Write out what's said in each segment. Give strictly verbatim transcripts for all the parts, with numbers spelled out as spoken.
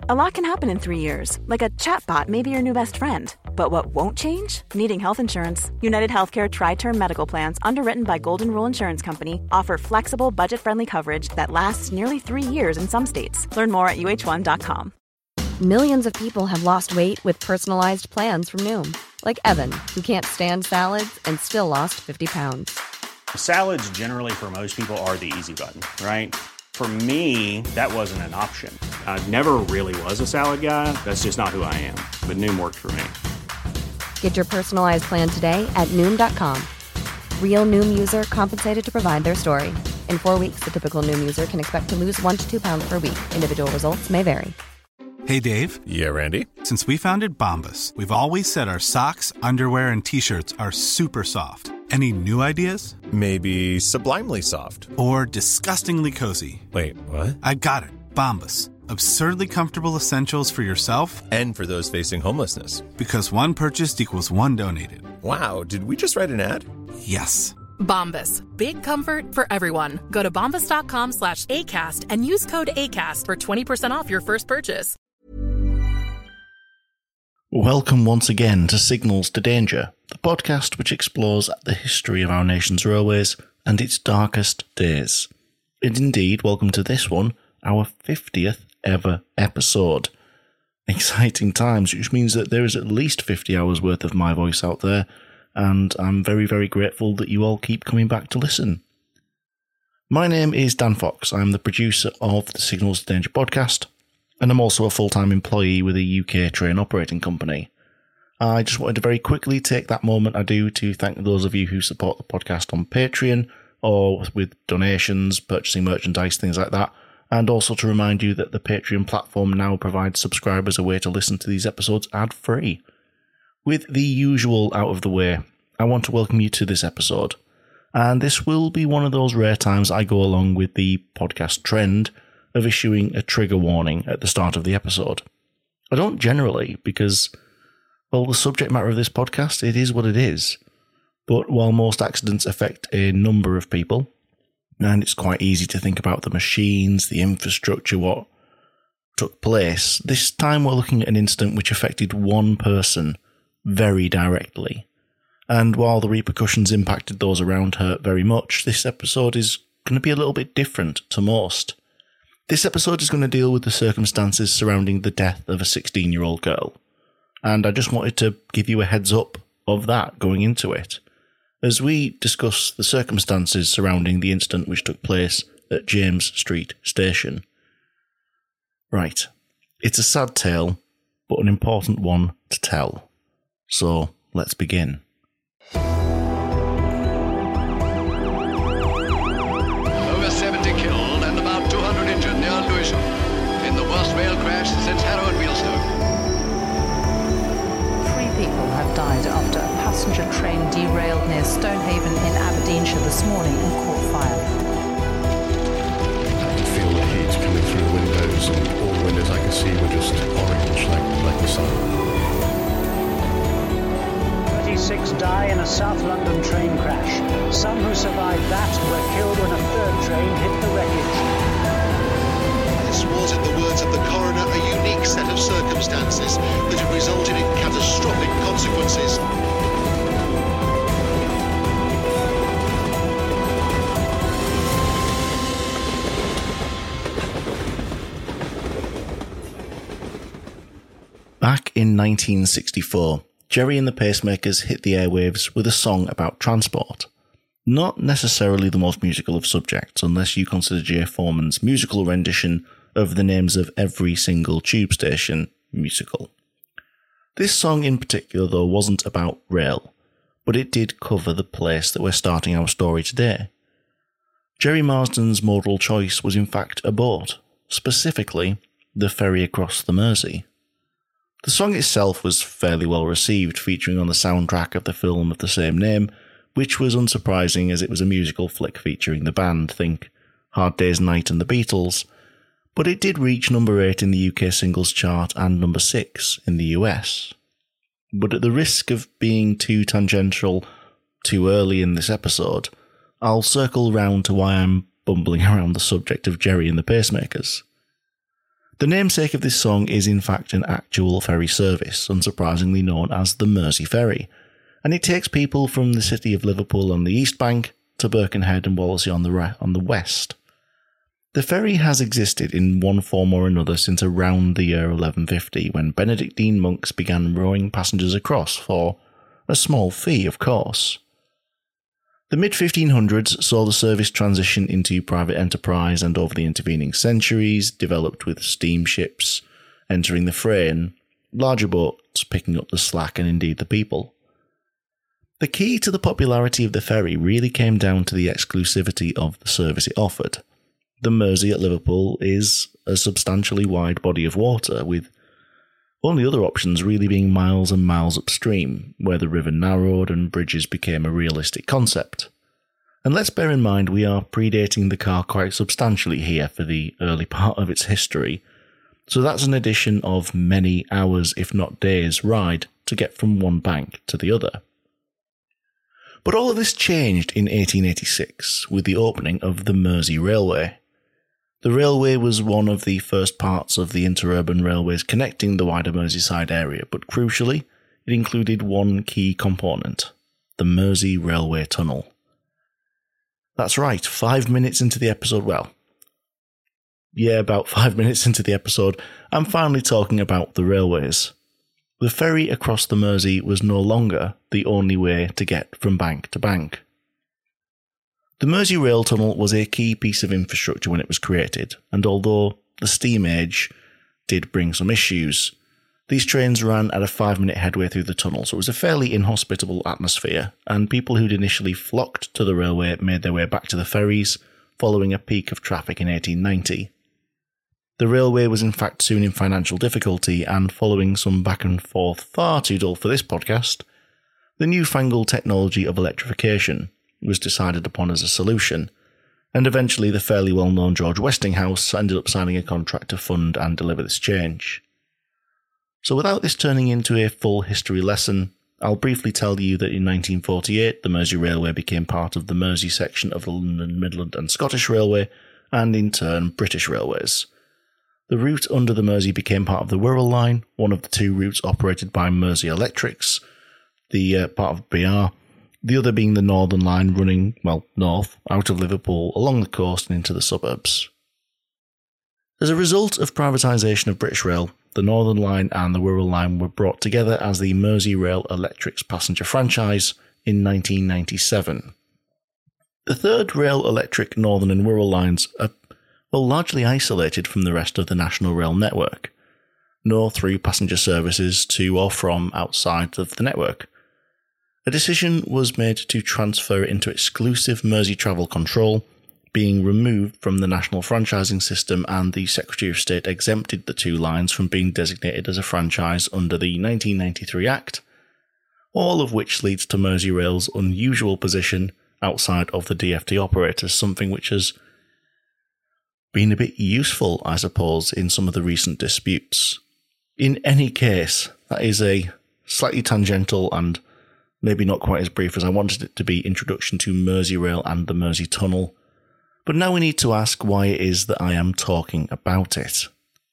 A lot can happen in three years, like a chatbot may be your new best friend. But what won't change? Needing health insurance. United Healthcare Tri-Term Medical Plans, underwritten by Golden Rule Insurance Company, offer flexible, budget-friendly coverage that lasts nearly three years in some states. Learn more at U H one dot com. Millions of people have lost weight with personalized plans from Noom. Like Evan, who can't stand salads and still lost fifty pounds. Salads generally for most people are the easy button, right? For me, that wasn't an option. I never really was a salad guy. That's just not who I am. But Noom worked for me. Get your personalized plan today at Noom dot com. Real Noom user compensated to provide their story. In four weeks, the typical Noom user can expect to lose one to two pounds per week. Individual results may vary. Hey, Dave. Yeah, Randy. Since we founded Bombas, we've always said our socks, underwear, and T-shirts are super soft. Any new ideas? Maybe sublimely soft. Or disgustingly cozy. Wait, what? I got it. Bombas. Absurdly comfortable essentials for yourself and for those facing homelessness. Because one purchased equals one donated. Wow, did we just write an ad? Yes. Bombas. Big comfort for everyone. Go to bombas dot com slash ACAST and use code ACAST for twenty percent off your first purchase. Welcome once again to Signals to Danger, the podcast which explores the history of our nation's railways and its darkest days. And indeed, welcome to this one, our fiftieth ever episode. Exciting times, which means that there is at least fifty hours worth of my voice out there, and I'm very, very grateful that you all keep coming back to listen. My name is Dan Fox. I'm the producer of the Signals to Danger podcast, and I'm also a full-time employee with a U K train operating company. I just wanted to very quickly take that moment I do to thank those of you who support the podcast on Patreon, or with donations, purchasing merchandise, things like that, and also to remind you that the Patreon platform now provides subscribers a way to listen to these episodes ad-free. With the usual out of the way, I want to welcome you to this episode, and this will be one of those rare times I go along with the podcast trend of issuing a trigger warning at the start of the episode. I don't generally, because, well, the subject matter of this podcast, it is what it is. But while most accidents affect a number of people, and it's quite easy to think about the machines, the infrastructure, what took place, this time we're looking at an incident which affected one person very directly. And while the repercussions impacted those around her very much, this episode is going to be a little bit different to most. This episode is going to deal with the circumstances surrounding the death of a sixteen-year-old girl. And I just wanted to give you a heads up of that going into it, as we discuss the circumstances surrounding the incident which took place at James Street Station. Right, it's a sad tale, but an important one to tell. So, let's begin. Over seventy killed and about two hundred injured near Lewisham in the worst rail crash since Harrow and Wealdstone. Three people have died after a passenger train derailed near Stonehaven in Aberdeenshire this morning and caught fire. I could feel the heat coming through windows, and all the windows I could see were just orange, like, like the sun. thirty-six die in a South London train crash. Some who survived that were killed when a third train hit the wreckage. This was, in the words of the coroner, a unique set of circumstances that have resulted in catastrophic consequences. Back in nineteen sixty-four, Gerry and the Pacemakers hit the airwaves with a song about transport. Not necessarily the most musical of subjects, unless you consider Jay Foreman's musical rendition of the names of every single tube station musical. This song in particular, though, wasn't about rail, but it did cover the place that we're starting our story today. Gerry Marsden's modal choice was in fact a boat, specifically the ferry across the Mersey. The song itself was fairly well received, featuring on the soundtrack of the film of the same name, which was unsurprising as it was a musical flick featuring the band, think Hard Day's Night and the Beatles, but it did reach number eight in the U K singles chart and number six in the U S. But at the risk of being too tangential too early in this episode, I'll circle round to why I'm bumbling around the subject of Gerry and the Pacemakers. The namesake of this song is in fact an actual ferry service, unsurprisingly known as the Mersey Ferry, and it takes people from the city of Liverpool on the east bank to Birkenhead and Wallasey on the re- on the west. The ferry has existed in one form or another since around the year eleven fifty, when Benedictine monks began rowing passengers across for a small fee, of course. The mid fifteen hundreds saw the service transition into private enterprise, and over the intervening centuries developed with steamships entering the fray and larger boats picking up the slack and indeed the people. The key to the popularity of the ferry really came down to the exclusivity of the service it offered. The Mersey at Liverpool is a substantially wide body of water, with only other options really being miles and miles upstream, where the river narrowed and bridges became a realistic concept. And let's bear in mind we are predating the car quite substantially here for the early part of its history, so that's an addition of many hours, if not days, ride to get from one bank to the other. But all of this changed in eighteen eighty-six with the opening of the Mersey Railway. The railway was one of the first parts of the interurban railways connecting the wider Merseyside area, but crucially, it included one key component: the Mersey Railway Tunnel. That's right, five minutes into the episode, well, yeah, about five minutes into the episode, I'm finally talking about the railways. The ferry across the Mersey was no longer the only way to get from bank to bank. The Mersey Rail Tunnel was a key piece of infrastructure when it was created, and although the steam age did bring some issues, these trains ran at a five-minute headway through the tunnel, so it was a fairly inhospitable atmosphere, and people who'd initially flocked to the railway made their way back to the ferries, following a peak of traffic in eighteen ninety. The railway was in fact soon in financial difficulty, and following some back and forth far too dull for this podcast, the newfangled technology of electrification was decided upon as a solution, and eventually the fairly well-known George Westinghouse ended up signing a contract to fund and deliver this change. So without this turning into a full history lesson, I'll briefly tell you that in nineteen forty-eight the Mersey Railway became part of the Mersey section of the London, Midland and Scottish Railway, and in turn British Railways. The route under the Mersey became part of the Wirral Line, one of the two routes operated by Mersey Electrics, the uh, part of B R, the other being the Northern Line running, well, north, out of Liverpool, along the coast and into the suburbs. As a result of privatisation of British Rail, the Northern Line and the Wirral Line were brought together as the Mersey Rail Electrics passenger franchise in nineteen ninety-seven. The third Rail Electric Northern and Wirral lines are well, largely isolated from the rest of the national rail network. No through passenger services to or from outside of the network. A decision was made to transfer it into exclusive Mersey travel control, being removed from the national franchising system, and the Secretary of State exempted the two lines from being designated as a franchise under the nineteen ninety-three Act, all of which leads to Mersey Rail's unusual position outside of the D F T operators, something which has been a bit useful, I suppose, in some of the recent disputes. In any case, that is a slightly tangential and maybe not quite as brief as I wanted it to be introduction to Mersey Rail and the Mersey Tunnel. But now we need to ask why it is that I am talking about it.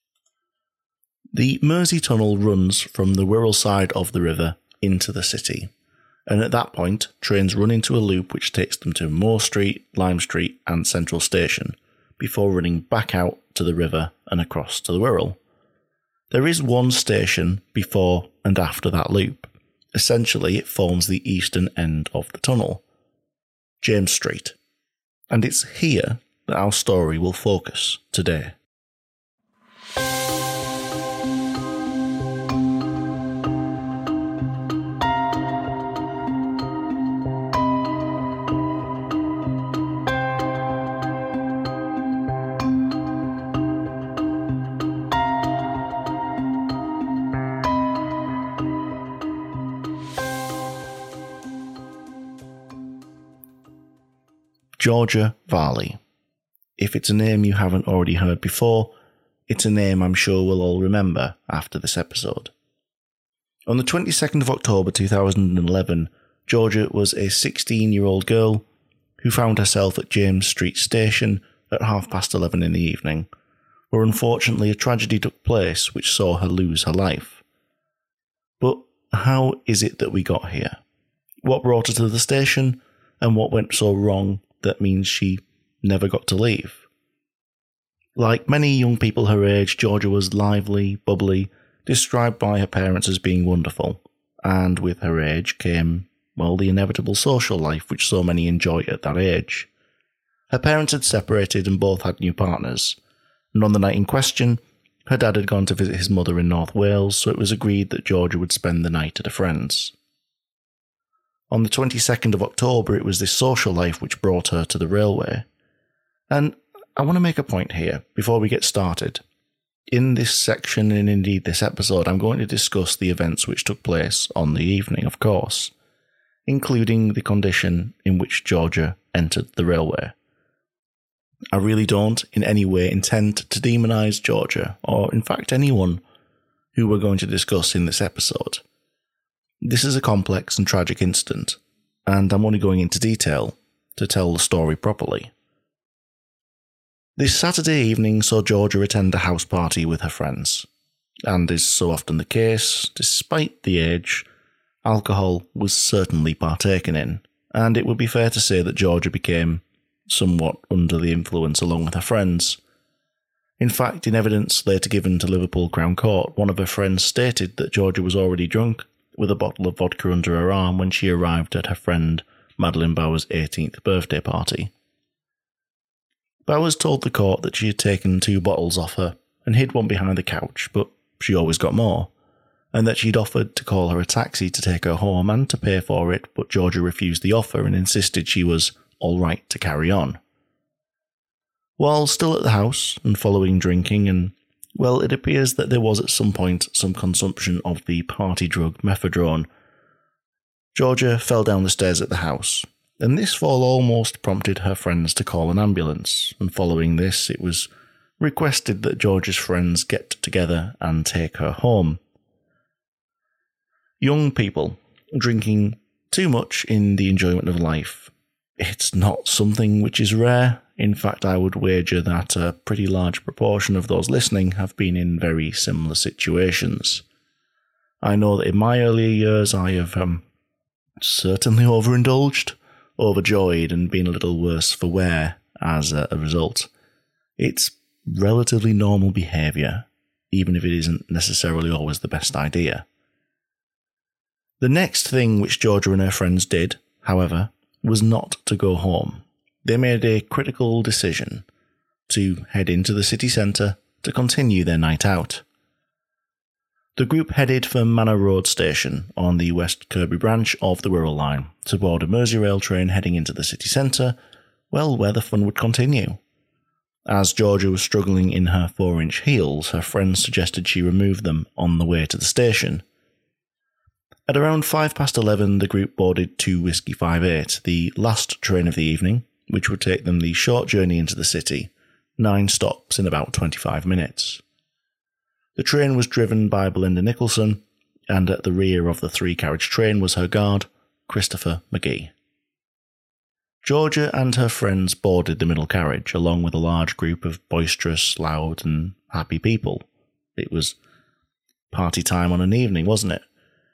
The Mersey Tunnel runs from the Wirral side of the river into the city, and at that point trains run into a loop which takes them to Moore Street, Lime Street and Central Station, before running back out to the river and across to the Wirral. There is one station before and after that loop. Essentially, it forms the eastern end of the tunnel, James Street, and it's here that our story will focus today. Georgia Varley. If it's a name you haven't already heard before, it's a name I'm sure we'll all remember after this episode. On the twenty-second of October two thousand eleven, Georgia was a sixteen-year-old girl who found herself at James Street Station at half past eleven in the evening, where unfortunately a tragedy took place which saw her lose her life. But how is it that we got here? What brought her to the station, and what went so wrong that means she never got to leave? Like many young people her age, Georgia was lively, bubbly, described by her parents as being wonderful, and with her age came, well, the inevitable social life which so many enjoy at that age. Her parents had separated and both had new partners, and on the night in question, her dad had gone to visit his mother in North Wales, so it was agreed that Georgia would spend the night at a friend's. On the twenty-second of October, it was this social life which brought her to the railway. And I want to make a point here, before we get started. In this section, and indeed this episode, I'm going to discuss the events which took place on the evening, of course, including the condition in which Georgia entered the railway. I really don't in any way intend to demonise Georgia, or in fact anyone who we're going to discuss in this episode. This is a complex and tragic incident, and I'm only going into detail to tell the story properly. This Saturday evening saw Georgia attend a house party with her friends, and as so often the case, despite the age, alcohol was certainly partaken in, and it would be fair to say that Georgia became somewhat under the influence along with her friends. In fact, in evidence later given to Liverpool Crown Court, one of her friends stated that Georgia was already drunk, with a bottle of vodka under her arm when she arrived at her friend Madeleine Bowers' eighteenth birthday party. Bowers told the court that she had taken two bottles off her and hid one behind the couch, but she always got more, and that she'd offered to call her a taxi to take her home and to pay for it, but Georgia refused the offer and insisted she was all right to carry on. While still at the house and following drinking, and well, it appears that there was at some point some consumption of the party drug mephedrone, Georgia fell down the stairs at the house, and this fall almost prompted her friends to call an ambulance, and following this it was requested that Georgia's friends get together and take her home. Young people drinking too much in the enjoyment of life, it's not something which is rare. In fact, I would wager that a pretty large proportion of those listening have been in very similar situations. I know that in my earlier years I have um, certainly overindulged, overjoyed, and been a little worse for wear as a, a result. It's relatively normal behaviour, even if it isn't necessarily always the best idea. The next thing which Georgia and her friends did, however, was not to go home. They made a critical decision to head into the city centre to continue their night out. The group headed for Manor Road Station on the West Kirby branch of the Wirral Line to board a Merseyrail train heading into the city centre, well, where the fun would continue. As Georgia was struggling in her four-inch heels, her friends suggested she remove them on the way to the station. At around five past eleven, the group boarded two Whiskey five eight, the last train of the evening, which would take them the short journey into the city, nine stops in about twenty-five minutes. The train was driven by Belinda Nicholson, and at the rear of the three-carriage train was her guard, Christopher McGee. Georgia and her friends boarded the middle carriage, along with a large group of boisterous, loud, and happy people. It was party time on an evening, wasn't it?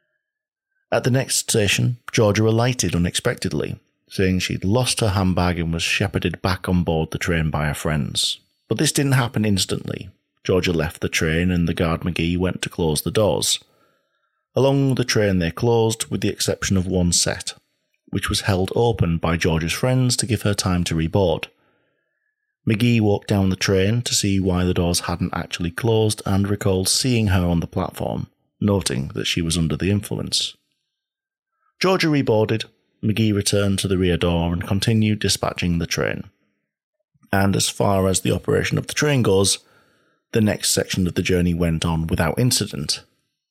At the next station, Georgia alighted unexpectedly, saying she'd lost her handbag and was shepherded back on board the train by her friends. But this didn't happen instantly. Georgia left the train and the guard McGee went to close the doors. Along the train they closed, with the exception of one set, which was held open by Georgia's friends to give her time to reboard. McGee walked down the train to see why the doors hadn't actually closed and recalled seeing her on the platform, noting that she was under the influence. Georgia reboarded, McGee returned to the rear door and continued dispatching the train. And as far as the operation of the train goes, the next section of the journey went on without incident.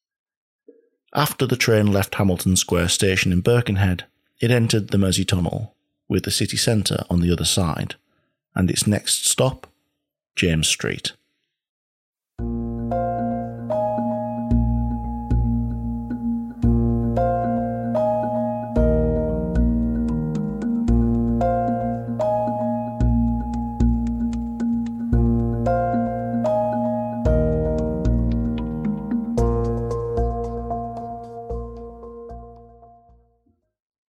After the train left Hamilton Square Station in Birkenhead, it entered the Mersey Tunnel, with the city centre on the other side, and its next stop, James Street.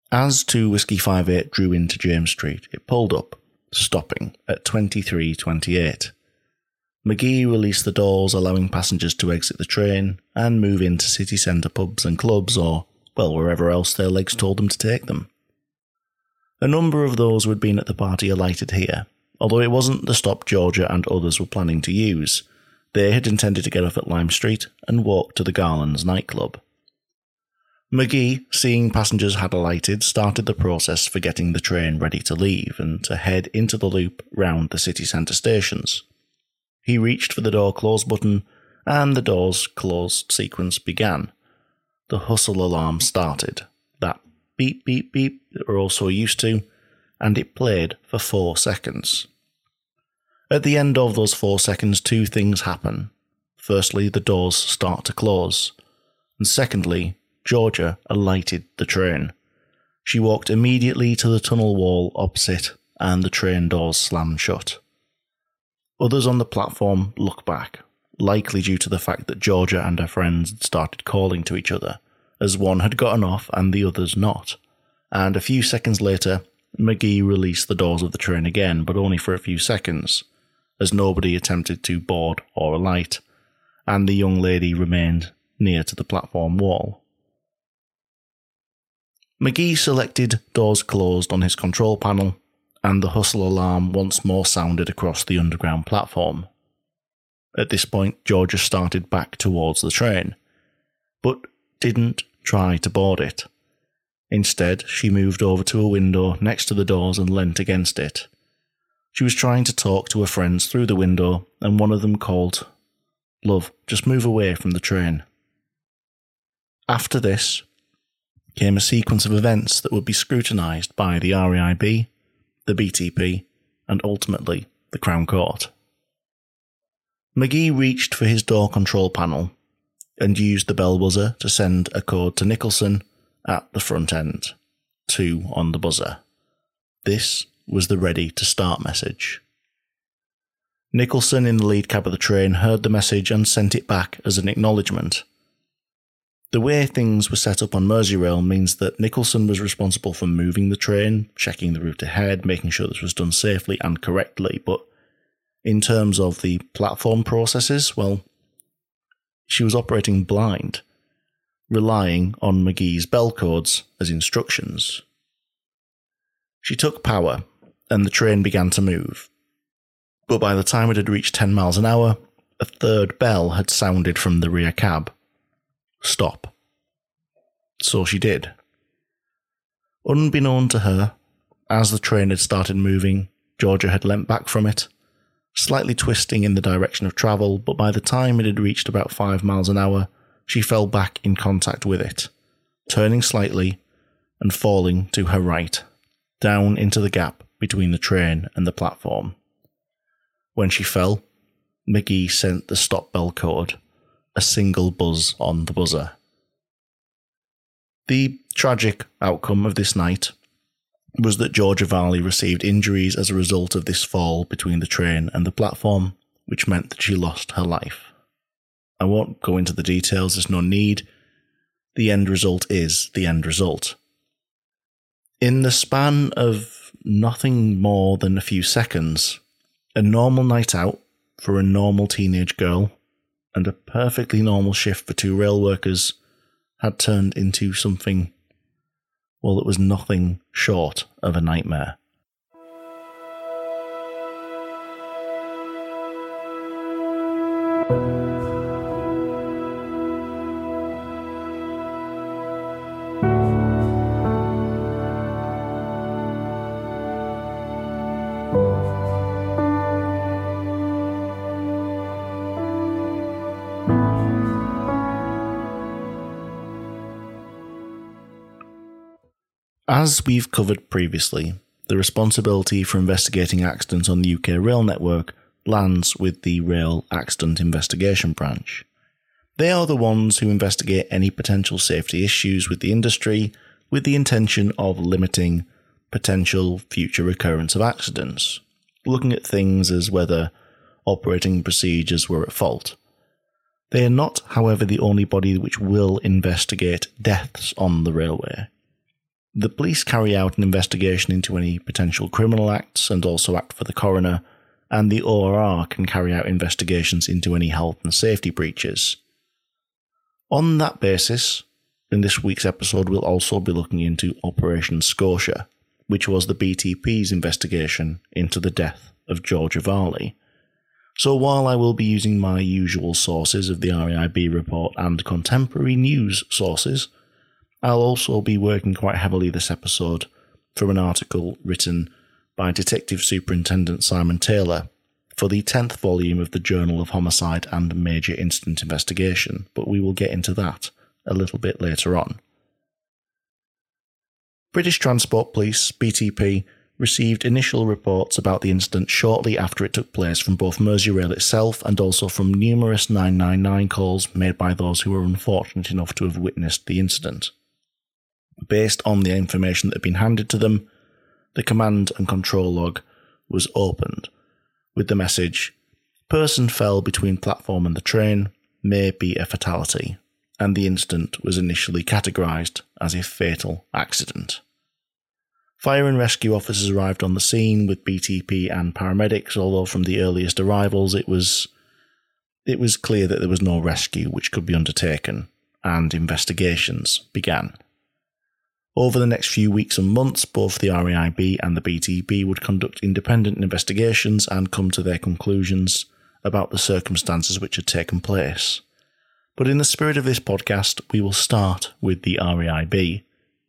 As two Whiskey five eight drew into James Street, it pulled up, stopping at twenty-three twenty-eight. McGee released the doors, allowing passengers to exit the train and move into city centre pubs and clubs or, well, wherever else their legs told them to take them. A number of those who had been at the party alighted here, although it wasn't the stop Georgia and others were planning to use. They had intended to get off at Lime Street and walk to the Garlands nightclub. McGee, seeing passengers had alighted, started the process for getting the train ready to leave and to head into the loop round the city centre stations. He reached for the door close button, and the doors closed sequence began. The hustle alarm started, that beep beep beep that we're all so used to, and it played for four seconds. At the end of those four seconds, two things happen. Firstly, the doors start to close, and secondly, Georgia alighted the train. She walked immediately to the tunnel wall opposite, and the train doors slammed shut. Others on the platform look back, likely due to the fact that Georgia and her friends had started calling to each other, as one had gotten off and the others not. And a few seconds later, McGee released the doors of the train again, but only for a few seconds, as nobody attempted to board or alight, and the young lady remained near to the platform wall. McGee selected doors closed on his control panel, and the hustle alarm once more sounded across the underground platform. At this point, Georgia started back towards the train, but didn't try to board it. Instead, she moved over to a window next to the doors and leant against it. She was trying to talk to her friends through the window, and one of them called, "Love, just move away from the train." After this came a sequence of events that would be scrutinised by the R A I B, the B T P, and ultimately the Crown Court. McGee reached for his door control panel and used the bell buzzer to send a code to Nicholson at the front end, two on the buzzer. This was the ready to start message. Nicholson in the lead cab of the train heard the message and sent it back as an acknowledgement. The way things were set up on Merseyrail means that Nicholson was responsible for moving the train, checking the route ahead, making sure this was done safely and correctly, but in terms of the platform processes, well, she was operating blind, relying on McGee's bell codes as instructions. She took power, and the train began to move. But by the time it had reached ten miles an hour, a third bell had sounded from the rear cab. Stop. So she did. Unbeknown to her, as the train had started moving, Georgia had leant back from it, slightly twisting in the direction of travel, but by the time it had reached about five miles an hour, she fell back in contact with it, turning slightly and falling to her right, down into the gap between the train and the platform. When she fell, McGee sent the stop bell code, a single buzz on the buzzer. The tragic outcome of this night was that Georgia Varley received injuries as a result of this fall between the train and the platform, which meant that she lost her life. I won't go into the details, there's no need. The end result is the end result. In the span of nothing more than a few seconds, a normal night out for a normal teenage girl and a perfectly normal shift for two rail workers had turned into something, well, it was nothing short of a nightmare. As we've covered previously, the responsibility for investigating accidents on the U K rail network lands with the Rail Accident Investigation Branch. They are the ones who investigate any potential safety issues with the industry with the intention of limiting potential future recurrence of accidents, looking at things as whether operating procedures were at fault. They are not, however, the only body which will investigate deaths on the railway. The police carry out an investigation into any potential criminal acts and also act for the coroner, and the O R R can carry out investigations into any health and safety breaches. On that basis, in this week's episode we'll also be looking into Operation Scotia, which was the B T P's investigation into the death of Georgia Varley. So while I will be using my usual sources of the R A I B report and contemporary news sources, I'll also be working quite heavily this episode from an article written by Detective Superintendent Simon Taylor for the tenth volume of the Journal of Homicide and Major Incident Investigation, but we will get into that a little bit later on. British Transport Police, B T P, received initial reports about the incident shortly after it took place from both Merseyrail itself and also from numerous nine nine nine calls made by those who were unfortunate enough to have witnessed the incident. Based on the information that had been handed to them, the command and control log was opened, with the message, "Person fell between platform and the train, may be a fatality," and the incident was initially categorised as a fatal accident. Fire and rescue officers arrived on the scene with B T P and paramedics, although from the earliest arrivals it was it was clear that there was no rescue which could be undertaken, and investigations began. Over the next few weeks and months, both the R A I B and the B T P would conduct independent investigations and come to their conclusions about the circumstances which had taken place. But in the spirit of this podcast, we will start with the R A I B.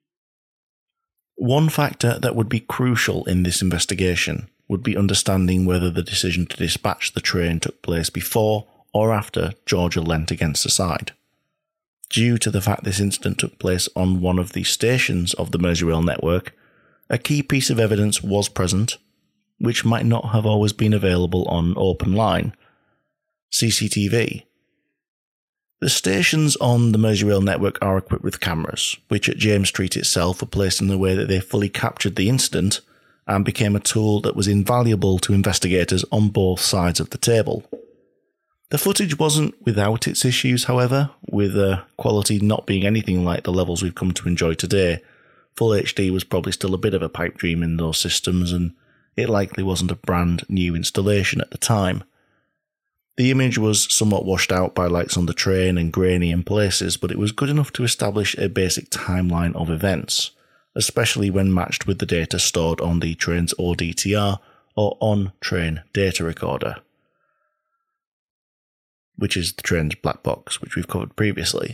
One factor that would be crucial in this investigation would be understanding whether the decision to dispatch the train took place before or after Georgia leant against the side. Due to the fact this incident took place on one of the stations of the Merseyrail network, a key piece of evidence was present, which might not have always been available on open line: C C T V. The stations on the Merseyrail network are equipped with cameras, which at James Street itself were placed in a way that they fully captured the incident and became a tool that was invaluable to investigators on both sides of the table. The footage wasn't without its issues, however, with uh, quality not being anything like the levels we've come to enjoy today. Full H D was probably still a bit of a pipe dream in those systems, and it likely wasn't a brand new installation at the time. The image was somewhat washed out by lights on the train and grainy in places, but it was good enough to establish a basic timeline of events, especially when matched with the data stored on the train's O D T R, or on-train data recorder, which is the train's black box, which we've covered previously.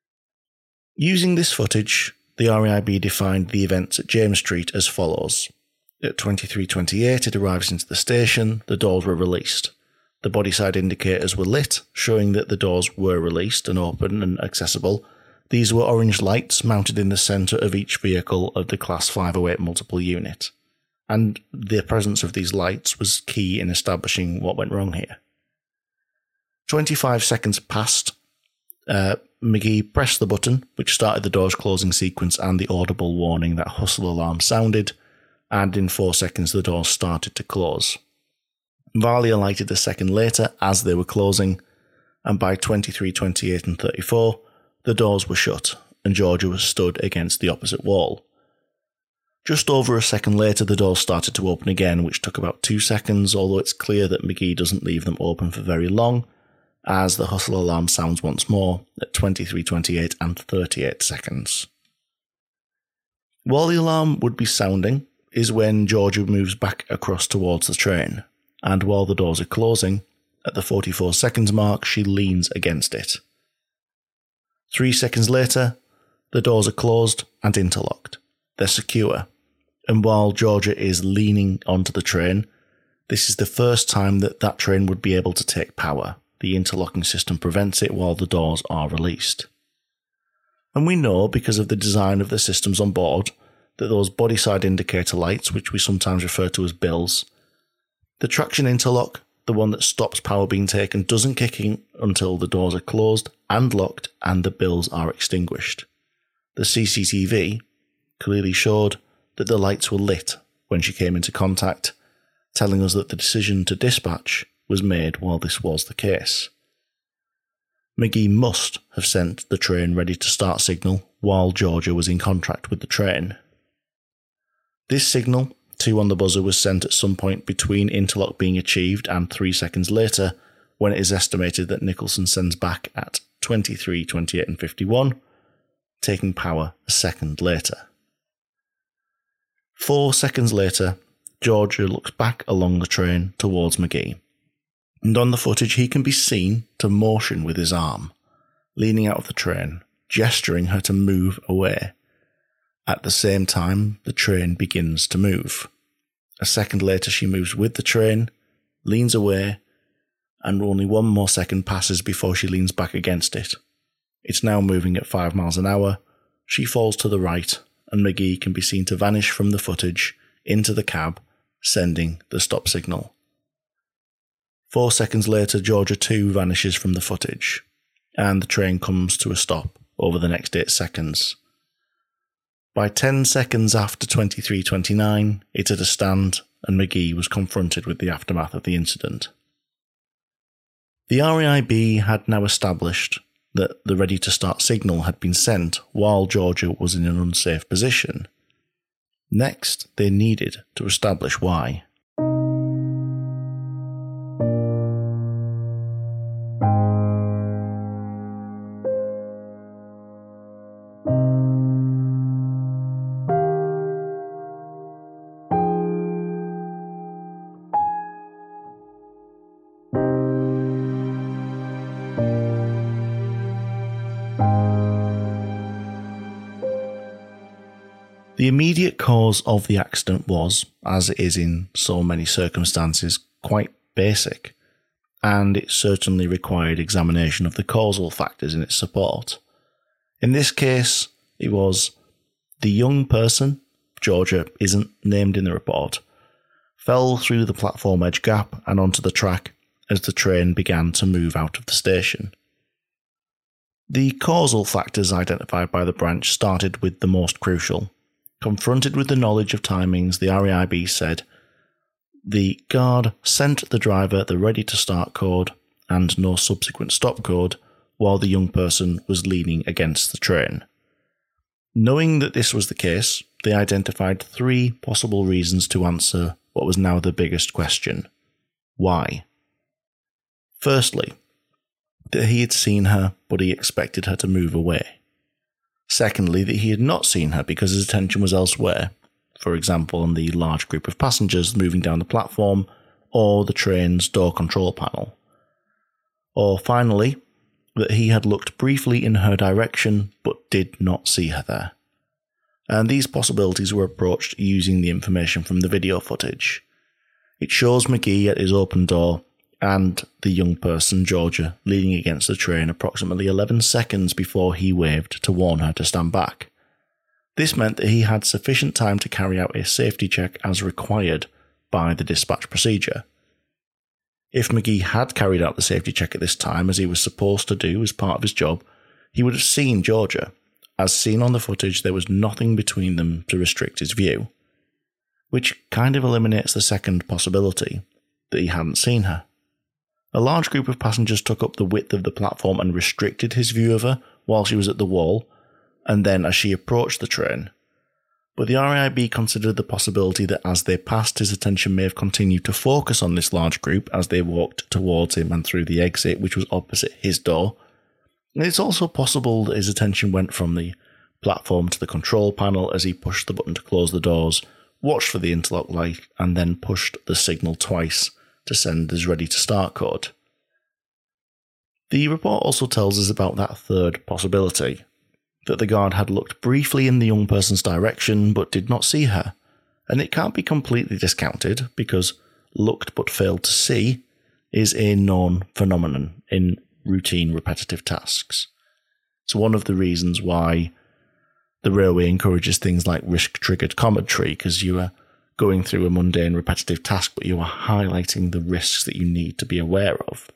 Using this footage, the R A I B defined the events at James Street as follows. At twenty-three twenty-eight, it arrives into the station, the doors were released. The bodyside indicators were lit, showing that the doors were released and open and accessible. These were orange lights mounted in the centre of each vehicle of the Class five oh eight multiple unit, and the presence of these lights was key in establishing what went wrong here. twenty-five seconds passed. Uh, McGee pressed the button, which started the doors closing sequence and the audible warning that hustle alarm sounded, and in four seconds the doors started to close. Varley alighted a second later as they were closing, and by twenty-three twenty-eight and thirty-four, the doors were shut, and Georgia was stood against the opposite wall. Just over a second later, the doors started to open again, which took about two seconds, although it's clear that McGee doesn't leave them open for very long, as the hustle alarm sounds once more at twenty-three twenty-eight and thirty-eight seconds. While the alarm would be sounding is when Georgia moves back across towards the train, and while the doors are closing, at the forty-four seconds mark she leans against it. Three seconds later, the doors are closed and interlocked. They're secure, and while Georgia is leaning onto the train, this is the first time that that train would be able to take power. The interlocking system prevents it while the doors are released. And we know, because of the design of the systems on board, that those bodyside indicator lights, which we sometimes refer to as bills, the traction interlock, the one that stops power being taken, doesn't kick in until the doors are closed and locked and the bills are extinguished. The C C T V clearly showed that the lights were lit when she came into contact, telling us that the decision to dispatch was made while this was the case. McGee must have sent the train ready to start signal while Georgia was in contact with the train, This signal, two on the buzzer, was sent at some point between interlock being achieved and three seconds later, when it is estimated that Nicholson sends back at twenty-three, twenty-eight and fifty-one, taking power a second later. Four seconds later, Georgia looks back along the train towards McGee, and on the footage he can be seen to motion with his arm, leaning out of the train, gesturing her to move away. At the same time, the train begins to move. A second later she moves with the train, leans away, and only one more second passes before she leans back against it. It's now moving at five miles an hour. She falls to the right, and McGee can be seen to vanish from the footage into the cab, sending the stop signal. Four seconds later, Georgia too vanishes from the footage, and the train comes to a stop over the next eight seconds. By ten seconds after twenty-three twenty-nine, it had a stand, and McGee was confronted with the aftermath of the incident. The R A I B had now established that the ready-to-start signal had been sent while Georgia was in an unsafe position. Next, they needed to establish why. The immediate cause of the accident was, as it is in so many circumstances, quite basic, and it certainly required examination of the causal factors in its support. In this case, it was the young person, Georgia isn't named in the report, fell through the platform edge gap and onto the track as the train began to move out of the station. The causal factors identified by the branch started with the most crucial. Confronted with the knowledge of timings, the R A I B said the guard sent the driver the ready-to-start code and no subsequent stop code while the young person was leaning against the train. Knowing that this was the case, they identified three possible reasons to answer what was now the biggest question. Why? Firstly, that he had seen her, but he expected her to move away. Secondly, that he had not seen her because his attention was elsewhere, for example on the large group of passengers moving down the platform or the train's door control panel. Or finally, that he had looked briefly in her direction but did not see her there. And these possibilities were approached using the information from the video footage. It shows McGee at his open door and the young person, Georgia, leaning against the train approximately eleven seconds before he waved to warn her to stand back. This meant that he had sufficient time to carry out a safety check as required by the dispatch procedure. If McGee had carried out the safety check at this time, as he was supposed to do as part of his job, he would have seen Georgia. As seen on the footage, there was nothing between them to restrict his view, which kind of eliminates the second possibility, that he hadn't seen her. A large group of passengers took up the width of the platform and restricted his view of her while she was at the wall, and then as she approached the train. But the R A I B considered the possibility that as they passed, his attention may have continued to focus on this large group as they walked towards him and through the exit, which was opposite his door. And it's also possible that his attention went from the platform to the control panel as he pushed the button to close the doors, watched for the interlock light, and then pushed the signal twice to send his ready-to-start code. The report also tells us about that third possibility, that the guard had looked briefly in the young person's direction but did not see her, and it can't be completely discounted because looked but failed to see is a known phenomenon in routine repetitive tasks. It's one of the reasons why the railway encourages things like risk-triggered commentary, because you are going through a mundane repetitive task, but you are highlighting the risks that you need to be aware of.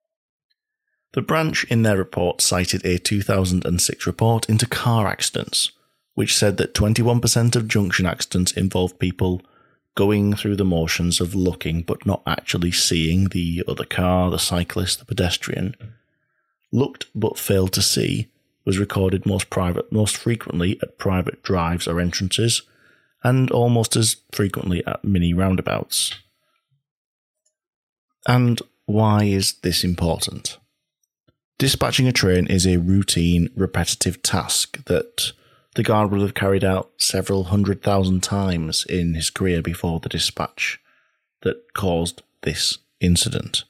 The branch in their report cited a two thousand six report into car accidents, which said that twenty-one percent of junction accidents involved people going through the motions of looking but not actually seeing the other car, the cyclist, the pedestrian. Looked but failed to see was recorded most private, most frequently at private drives or entrances, and almost as frequently at mini roundabouts. And why is this important? Dispatching a train is a routine, repetitive task that the guard would have carried out several hundred thousand times in his career before the dispatch that caused this incident.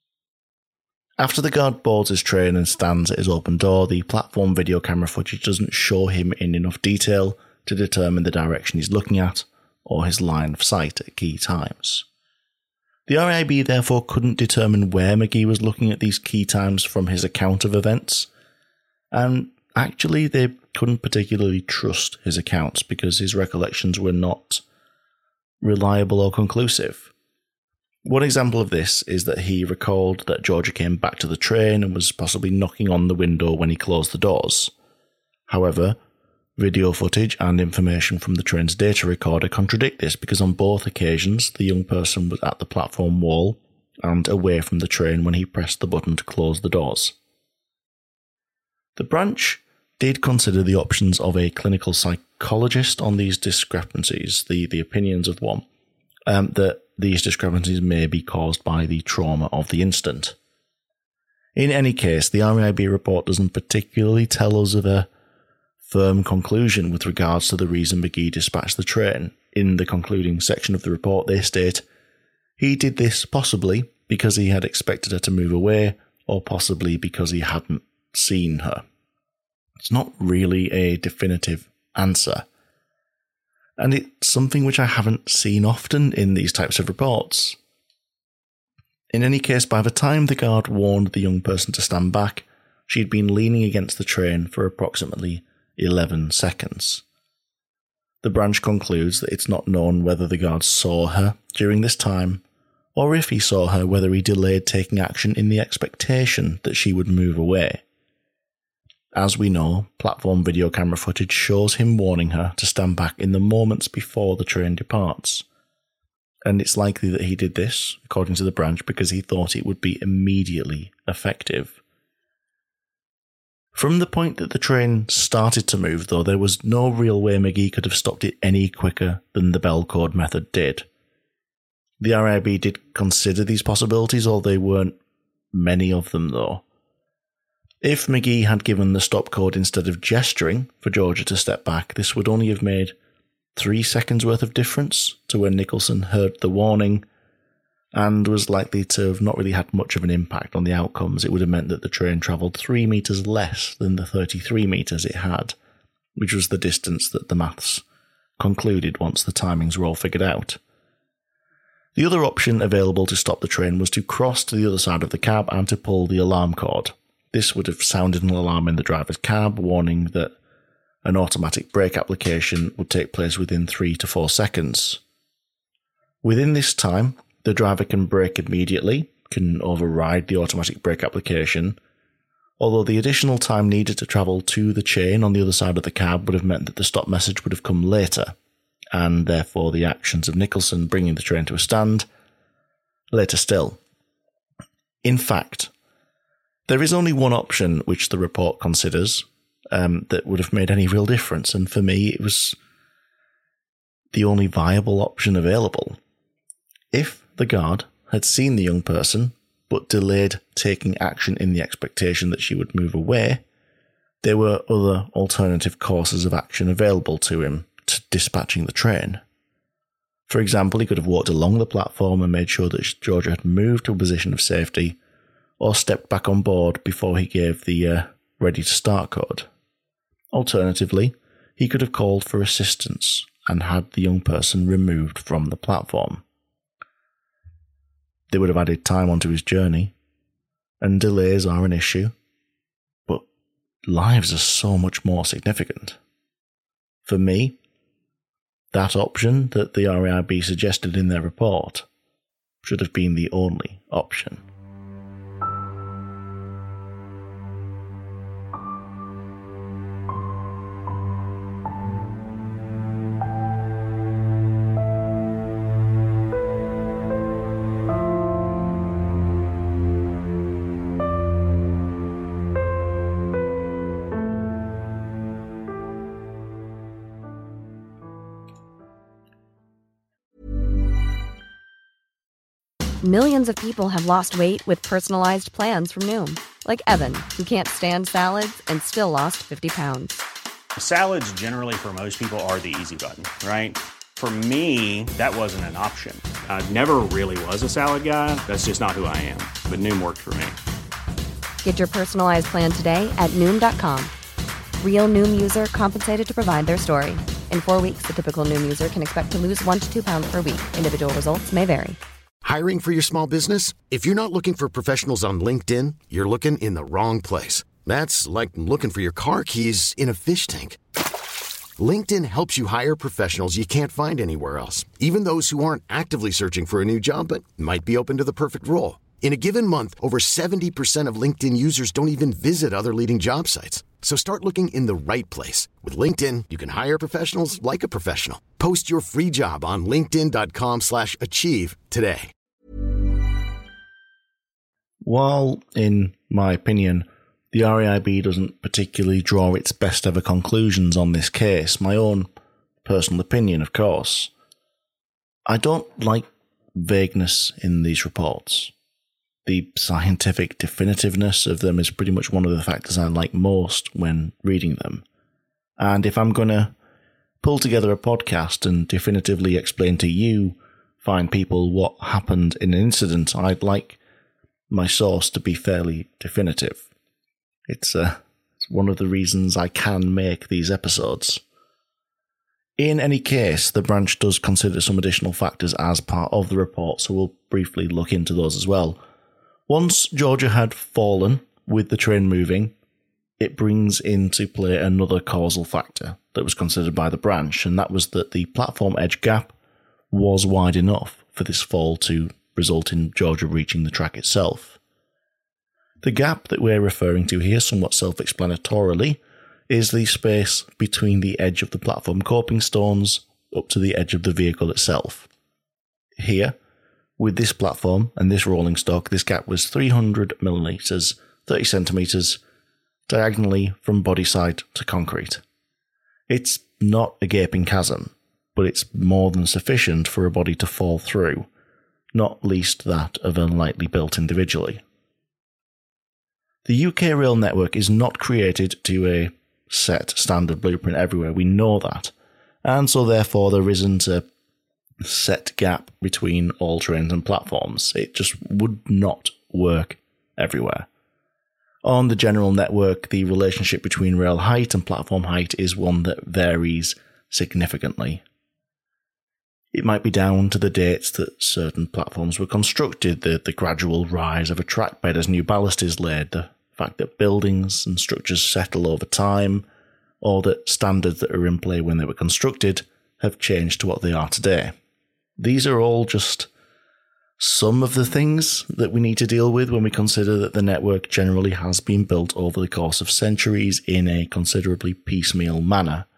After the guard boards his train and stands at his open door, the platform video camera footage doesn't show him in enough detail to determine the direction he's looking at or his line of sight at key times. The R A I B therefore couldn't determine where McGee was looking at these key times from his account of events, and actually they couldn't particularly trust his accounts because his recollections were not reliable or conclusive. One example of this is that he recalled that Georgia came back to the train and was possibly knocking on the window when he closed the doors. However, video footage and information from the train's data recorder contradict this because on both occasions the young person was at the platform wall and away from the train when he pressed the button to close the doors. The branch did consider the options of a clinical psychologist on these discrepancies, the, the opinions of one, um, that these discrepancies may be caused by the trauma of the incident. In any case, the R A I B report doesn't particularly tell us of a firm conclusion with regards to the reason McGee dispatched the train. In the concluding section of the report, they state, he did this possibly because he had expected her to move away, or possibly because he hadn't seen her. It's not really a definitive answer. And it's something which I haven't seen often in these types of reports. In any case, by the time the guard warned the young person to stand back, she'd been leaning against the train for approximately eleven seconds. The branch concludes that it's not known whether the guard saw her during this time, or if he saw her, whether he delayed taking action in the expectation that she would move away. As we know, platform video camera footage shows him warning her to stand back in the moments before the train departs. And it's likely that he did this, according to the branch, because he thought it would be immediately effective. From the point that the train started to move, though, there was no real way McGee could have stopped it any quicker than the bell code method did. The R A I B did consider these possibilities, although there weren't many of them, though. If McGee had given the stop code instead of gesturing for Georgia to step back, this would only have made three seconds worth of difference to when Nicholson heard the warning, and was likely to have not really had much of an impact on the outcomes. It would have meant that the train travelled three metres less than the thirty-three metres it had, which was the distance that the maths concluded once the timings were all figured out. The other option available to stop the train was to cross to the other side of the cab and to pull the alarm cord. This would have sounded an alarm in the driver's cab, warning that an automatic brake application would take place within three to four seconds. Within this time, the driver can brake immediately, can override the automatic brake application, although the additional time needed to travel to the chain on the other side of the cab would have meant that the stop message would have come later, and therefore the actions of Nicholson bringing the train to a stand later still. In fact, there is only one option which the report considers um, that would have made any real difference, and for me it was the only viable option available. If the guard had seen the young person but delayed taking action in the expectation that she would move away, there were other alternative courses of action available to him to dispatching the train. For example, he could have walked along the platform and made sure that Georgia had moved to a position of safety, or stepped back on board before he gave the uh, ready to start code. Alternatively, he could have called for assistance and had the young person removed from the platform. They would have added time onto his journey, and delays are an issue, but lives are so much more significant. For me, that option that the R A I B suggested in their report should have been the only option. Millions of people have lost weight with personalized plans from Noom. Like Evan, who can't stand salads and still lost fifty pounds. Salads generally for most people are the easy button, right? For me, that wasn't an option. I never really was a salad guy. That's just not who I am. But Noom worked for me. Get your personalized plan today at Noom dot com. Real Noom user compensated to provide their story. In four weeks, the typical Noom user can expect to lose one to two pounds per week. Individual results may vary. Hiring for your small business? If you're not looking for professionals on LinkedIn, you're looking in the wrong place. That's like looking for your car keys in a fish tank. LinkedIn helps you hire professionals you can't find anywhere else, even those who aren't actively searching for a new job but might be open to the perfect role. In a given month, over seventy percent of LinkedIn users don't even visit other leading job sites. So start looking in the right place. With LinkedIn, you can hire professionals like a professional. Post your free job on linkedin dot com slash achieve today. While, in my opinion, the R A I B doesn't particularly draw its best ever conclusions on this case, my own personal opinion, of course, I don't like vagueness in these reports. The scientific definitiveness of them is pretty much one of the factors I like most when reading them. And if I'm going to pull together a podcast and definitively explain to you, fine people, what happened in an incident, I'd like my source to be fairly definitive. It's, uh, it's one of the reasons I can make these episodes. In any case, the branch does consider some additional factors as part of the report, so we'll briefly look into those as well. Once Georgia had fallen with the train moving, it brings into play another causal factor that was considered by the branch, and that was that the platform edge gap was wide enough for this fall to result in Georgia reaching the track itself. The gap that we're referring to here, somewhat self-explanatorily, is the space between the edge of the platform coping stones up to the edge of the vehicle itself. Here, with this platform and this rolling stock, this gap was three hundred millimetres, thirty centimetres, diagonally from body side to concrete. It's not a gaping chasm, but it's more than sufficient for a body to fall through, not least that of a lightly built individually. The U K rail network is not created to a set standard blueprint everywhere, we know that, and so therefore there isn't a set gap between all trains and platforms. It just would not work everywhere. On the general network, the relationship between rail height and platform height is one that varies significantly. It might be down to the dates that certain platforms were constructed, the, the gradual rise of a track bed as new ballast is laid, the fact that buildings and structures settle over time, or that standards that are in play when they were constructed have changed to what they are today. These are all just some of the things that we need to deal with when we consider that the network generally has been built over the course of centuries in a considerably piecemeal manner.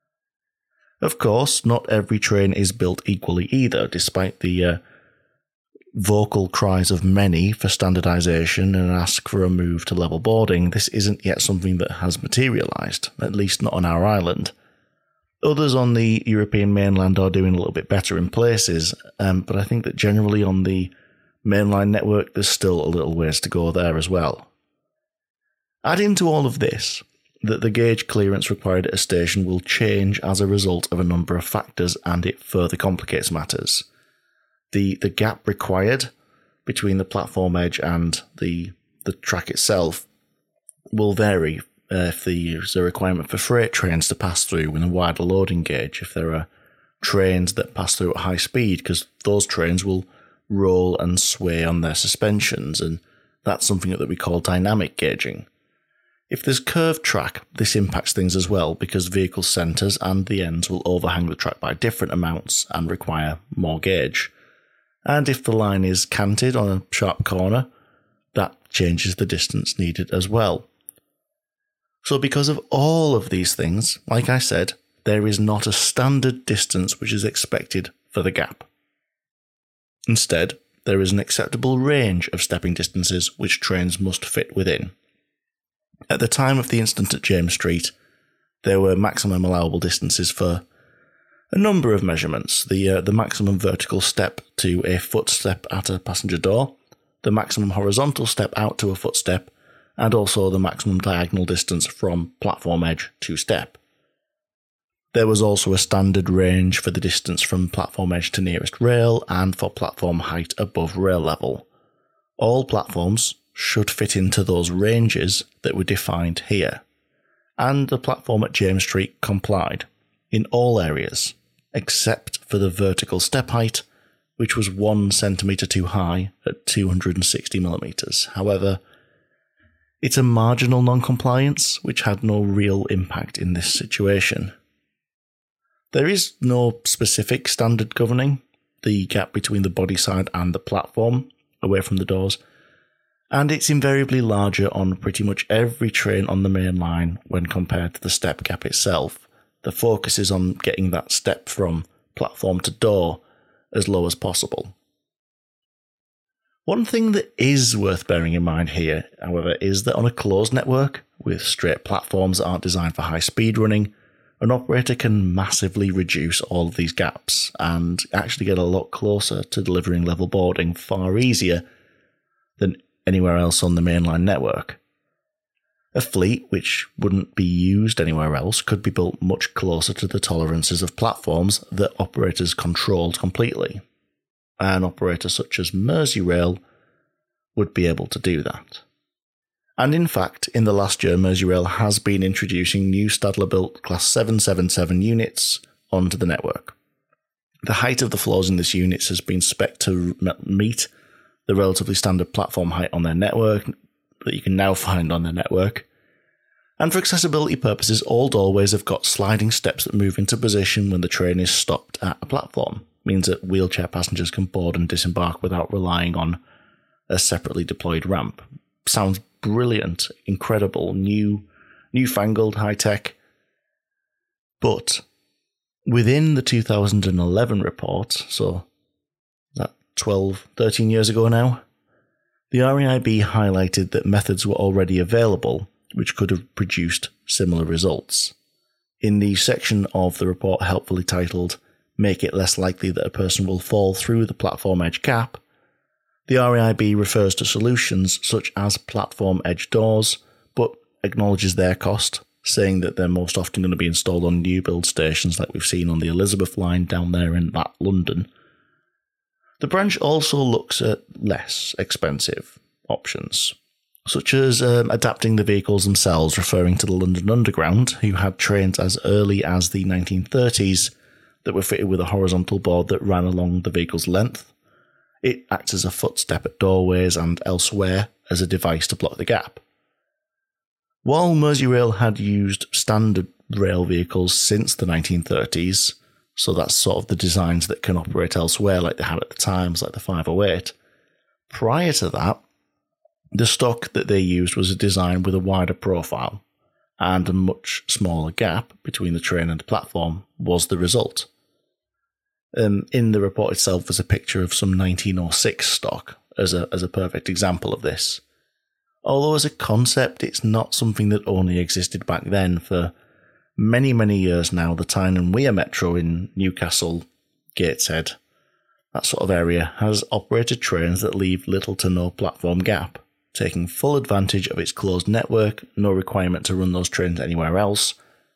Of course, not every train is built equally either, despite the uh, vocal cries of many for standardisation and ask for a move to level boarding. This isn't yet something that has materialised, at least not on our island. Others on the European mainland are doing a little bit better in places, um, but I think that generally on the mainline network there's still a little ways to go there as well. Add into all of this that the gauge clearance required at a station will change as a result of a number of factors, and it further complicates matters. The the gap required between the platform edge and the the track itself will vary. Uh, if there's a requirement for freight trains to pass through with a wider loading gauge, if there are trains that pass through at high speed, because those trains will roll and sway on their suspensions, and that's something that we call dynamic gauging. If there's curved track, this impacts things as well, because vehicle centres and the ends will overhang the track by different amounts and require more gauge. And if the line is canted on a sharp corner, that changes the distance needed as well. So because of all of these things, like I said, there is not a standard distance which is expected for the gap. Instead, there is an acceptable range of stepping distances which trains must fit within. At the time of the incident at James Street, there were maximum allowable distances for a number of measurements, the uh, the maximum vertical step to a footstep at a passenger door, the maximum horizontal step out to a footstep, and also the maximum diagonal distance from platform edge to step. There was also a standard range for the distance from platform edge to nearest rail and for platform height above rail level. All platforms should fit into those ranges that were defined here, and the platform at James Street complied in all areas, except for the vertical step height, which was one centimetre too high at two hundred sixty millimetres. However, it's a marginal non-compliance which had no real impact in this situation. There is no specific standard governing the gap between the body side and the platform away from the doors, and it's invariably larger on pretty much every train on the main line when compared to the step gap itself. The focus is on getting that step from platform to door as low as possible. One thing that is worth bearing in mind here, however, is that on a closed network, with straight platforms that aren't designed for high speed running, an operator can massively reduce all of these gaps and actually get a lot closer to delivering level boarding far easier than anywhere else on the mainline network. A fleet which wouldn't be used anywhere else could be built much closer to the tolerances of platforms that operators controlled completely. An operator such as Merseyrail would be able to do that. And in fact, in the last year, Merseyrail has been introducing new Stadler-built Class seven seventy-seven units onto the network. The height of the floors in these units has been spec'd to meet the relatively standard platform height on their network that you can now find on their network. And for accessibility purposes, all doorways have got sliding steps that move into position when the train is stopped at a platform. It means that wheelchair passengers can board and disembark without relying on a separately deployed ramp. Sounds brilliant, incredible, new, newfangled, high-tech. But within the two thousand eleven report, so that twelve, thirteen years ago now, the R A I B highlighted that methods were already available which could have produced similar results. In the section of the report helpfully titled, "Make it less likely that a person will fall through the platform edge gap," the R A I B refers to solutions such as platform edge doors, but acknowledges their cost, saying that they're most often going to be installed on new build stations like we've seen on the Elizabeth line down there in that London. The branch also looks at less expensive options, such as um, adapting the vehicles themselves, referring to the London Underground, who had trains as early as the nineteen thirties that were fitted with a horizontal board that ran along the vehicle's length. It acts as a footstep at doorways and elsewhere as a device to block the gap. While Merseyrail had used standard rail vehicles since the nineteen thirties, so that's sort of the designs that can operate elsewhere like they had at the times, like the five oh eight, prior to that, the stock that they used was a design with a wider profile, and a much smaller gap between the train and the platform was the result. Um, in the report itself was a picture of some nineteen oh six stock as a as a perfect example of this. Although as a concept, it's not something that only existed back then. For many, many years now, the Tyne and Wear Metro in Newcastle, Gateshead, that sort of area, has operated trains that leave little to no platform gap, taking full advantage of its closed network, no requirement to run those trains anywhere else.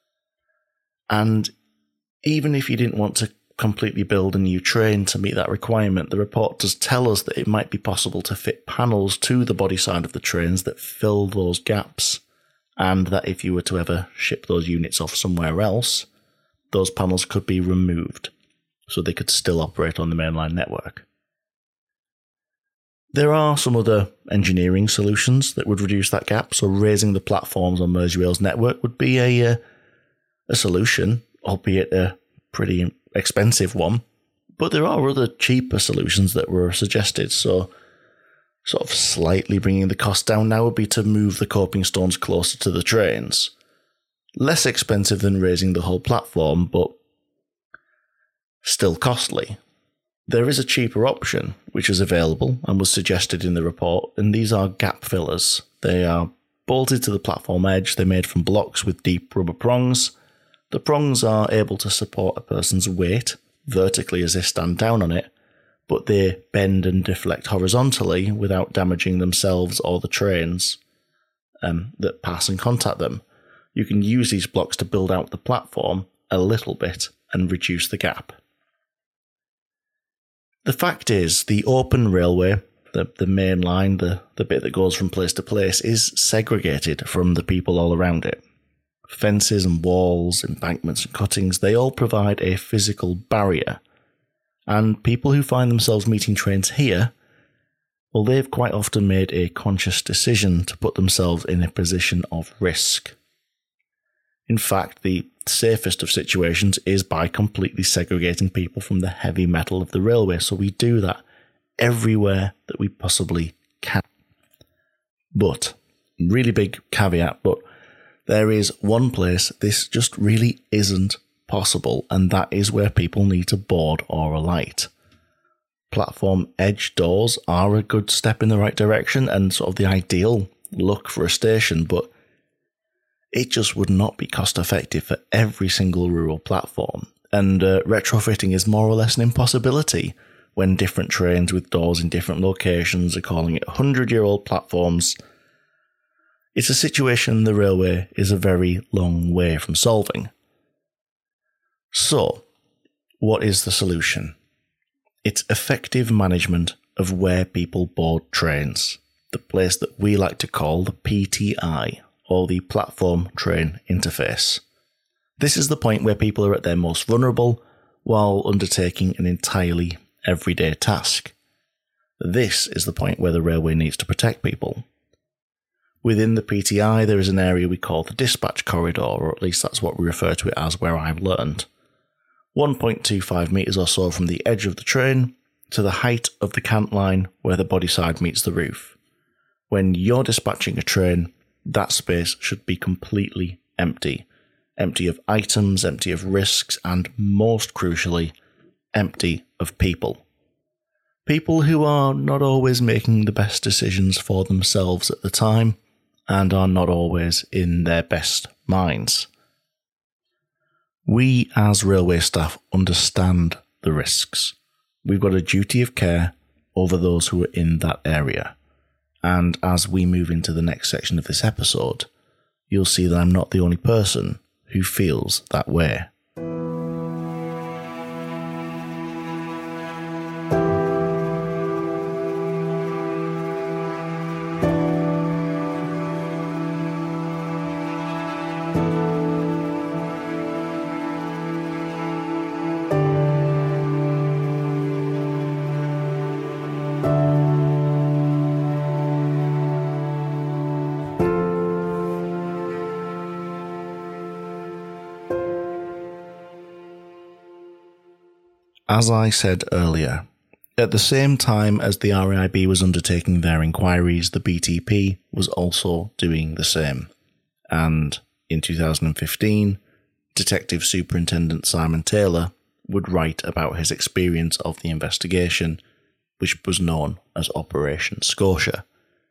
And even if you didn't want to completely build a new train to meet that requirement, the report does tell us that it might be possible to fit panels to the body side of the trains that fill those gaps, and that if you were to ever ship those units off somewhere else, those panels could be removed, so they could still operate on the mainline network. There are some other engineering solutions that would reduce that gap, so raising the platforms on Merseyrail's network would be a, uh, a solution, albeit a pretty expensive one, but there are other cheaper solutions that were suggested, so sort of slightly bringing the cost down now would be to move the coping stones closer to the trains. Less expensive than raising the whole platform, but still costly. There is a cheaper option, which is available and was suggested in the report, and these are gap fillers. They are bolted to the platform edge, they're made from blocks with deep rubber prongs, The prongs are able to support a person's weight vertically as they stand down on it, but they bend and deflect horizontally without damaging themselves or the trains um, that pass and contact them. You can use these blocks to build out the platform a little bit and reduce the gap. The fact is, the open railway, the, the main line, the, the bit that goes from place to place, is segregated from the people all around it. Fences and walls, embankments and cuttings, they all provide a physical barrier. And people who find themselves meeting trains here, well, they've quite often made a conscious decision to put themselves in a position of risk. In fact, the safest of situations is by completely segregating people from the heavy metal of the railway, so we do that everywhere that we possibly can. But, really big caveat, but there is one place this just really isn't possible, and that is where people need to board or alight. Platform edge doors are a good step in the right direction and sort of the ideal look for a station, but it just would not be cost effective for every single rural platform, and uh, retrofitting is more or less an impossibility when different trains with doors in different locations are calling it hundred-year-old platforms. It's a situation the railway is a very long way from solving. So, what is the solution? It's effective management of where people board trains, the place that we like to call the P T I, or the Platform Train Interface. This is the point where people are at their most vulnerable while undertaking an entirely everyday task. This is the point where the railway needs to protect people. Within the P T I, there is an area we call the dispatch corridor, or at least that's what we refer to it as where I've learned. one point two five metres or so from the edge of the train to the height of the cant line where the body side meets the roof. When you're dispatching a train, that space should be completely empty. Empty of items, empty of risks, and most crucially, empty of people. People who are not always making the best decisions for themselves at the time, and are not always in their best minds. We as railway staff understand the risks. We've got a duty of care over those who are in that area. And as we move into the next section of this episode, you'll see that I'm not the only person who feels that way. As I said earlier, at the same time as the R A I B was undertaking their inquiries, the B T P was also doing the same. And in two thousand fifteen, Detective Superintendent Simon Taylor would write about his experience of the investigation, which was known as Operation Scotia.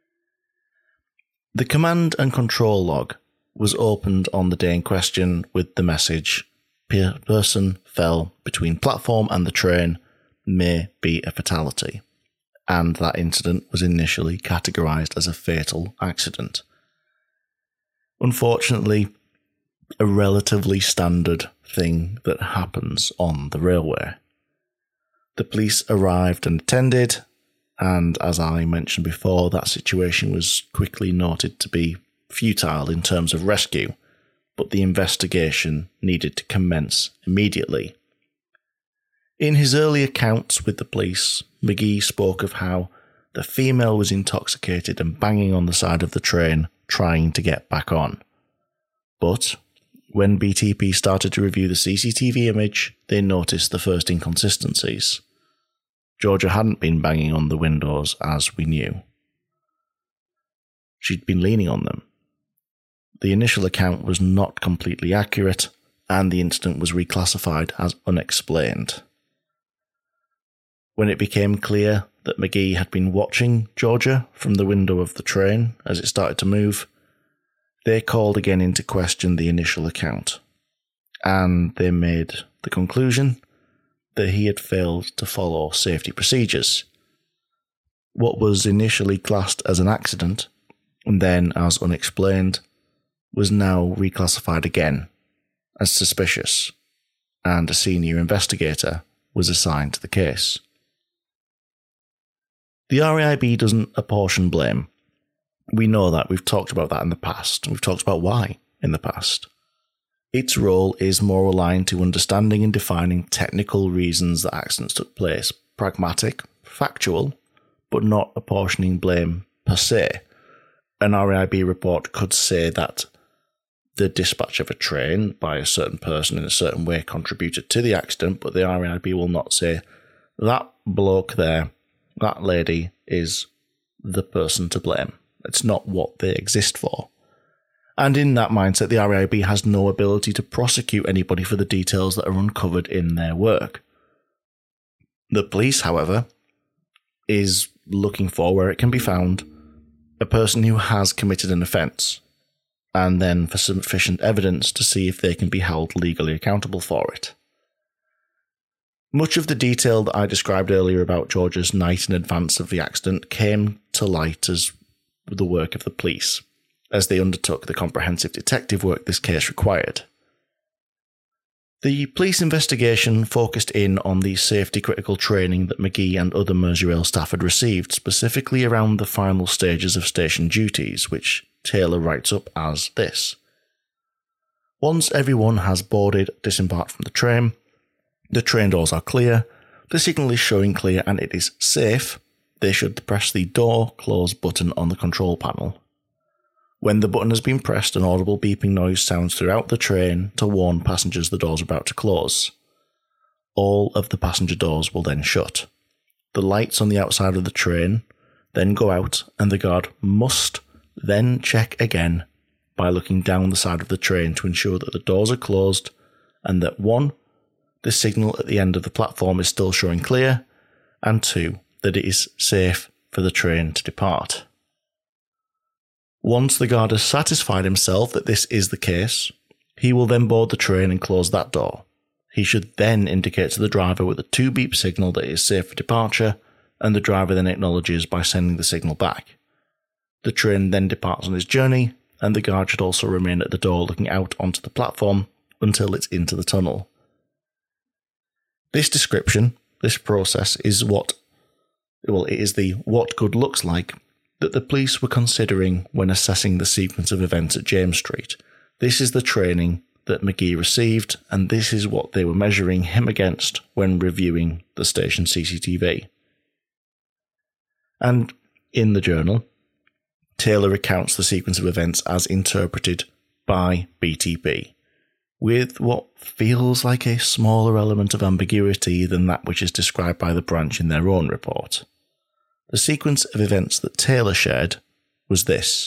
The command and control log was opened on the day in question with the message, "Person fell between platform and the train, may be a fatality," and that incident was initially categorised as a fatal accident. Unfortunately, a relatively standard thing that happens on the railway. The police arrived and attended, and as I mentioned before, that situation was quickly noted to be futile in terms of rescue, but the investigation needed to commence immediately. In his early accounts with the police, McGee spoke of how the female was intoxicated and banging on the side of the train, trying to get back on. But when B T P started to review the C C T V image, they noticed the first inconsistencies. Georgia hadn't been banging on the windows as we knew. She'd been leaning on them. The initial account was not completely accurate, and the incident was reclassified as unexplained. When it became clear that McGee had been watching Georgia from the window of the train as it started to move, they called again into question the initial account. and they made the conclusion that he had failed to follow safety procedures. What was initially classed as an accident, and then as unexplained, was now reclassified again as suspicious, and a senior investigator was assigned to the case. The R A I B doesn't apportion blame. We know that, we've talked about that in the past, we've talked about why in the past. Its role is more aligned to understanding and defining technical reasons that accidents took place, pragmatic, factual, but not apportioning blame per se. An R A I B report could say that the dispatch of a train by a certain person in a certain way contributed to the accident, but the R A I B will not say, that bloke there, that lady, is the person to blame. It's not what they exist for. And in that mindset, the R A I B has no ability to prosecute anybody for the details that are uncovered in their work. The police, however, is looking for, where it can be found, a person who has committed an offence, and then for sufficient evidence to see if they can be held legally accountable for it. Much of the detail that I described earlier about George's night in advance of the accident came to light as the work of the police, as they undertook the comprehensive detective work this case required. The police investigation focused in on the safety-critical training that McGee and other Merseyrail staff had received, specifically around the final stages of station duties, which Taylor writes up as this. Once everyone has boarded, disembarked from the train, the train doors are clear, the signal is showing clear and it is safe, they should press the door close button on the control panel. When the button has been pressed, an audible beeping noise sounds throughout the train to warn passengers the doors are about to close. All of the passenger doors will then shut. The lights on the outside of the train then go out, and the guard must then check again by looking down the side of the train to ensure that the doors are closed and that one, the signal at the end of the platform is still showing clear, and two, that it is safe for the train to depart. Once the guard has satisfied himself that this is the case, he will then board the train and close that door. He should then indicate to the driver with a two-beep signal that it is safe for departure, and the driver then acknowledges by sending the signal back. The train then departs on its journey, and the guard should also remain at the door looking out onto the platform until it's into the tunnel. This description, this process, is what, well, it is the what good looks like that the police were considering when assessing the sequence of events at James Street. This is the training that McGee received, and this is what they were measuring him against when reviewing the station C C T V. And in the journal, Taylor recounts the sequence of events as interpreted by B T P, with what feels like a smaller element of ambiguity than that which is described by the branch in their own report. The sequence of events that Taylor shared was this.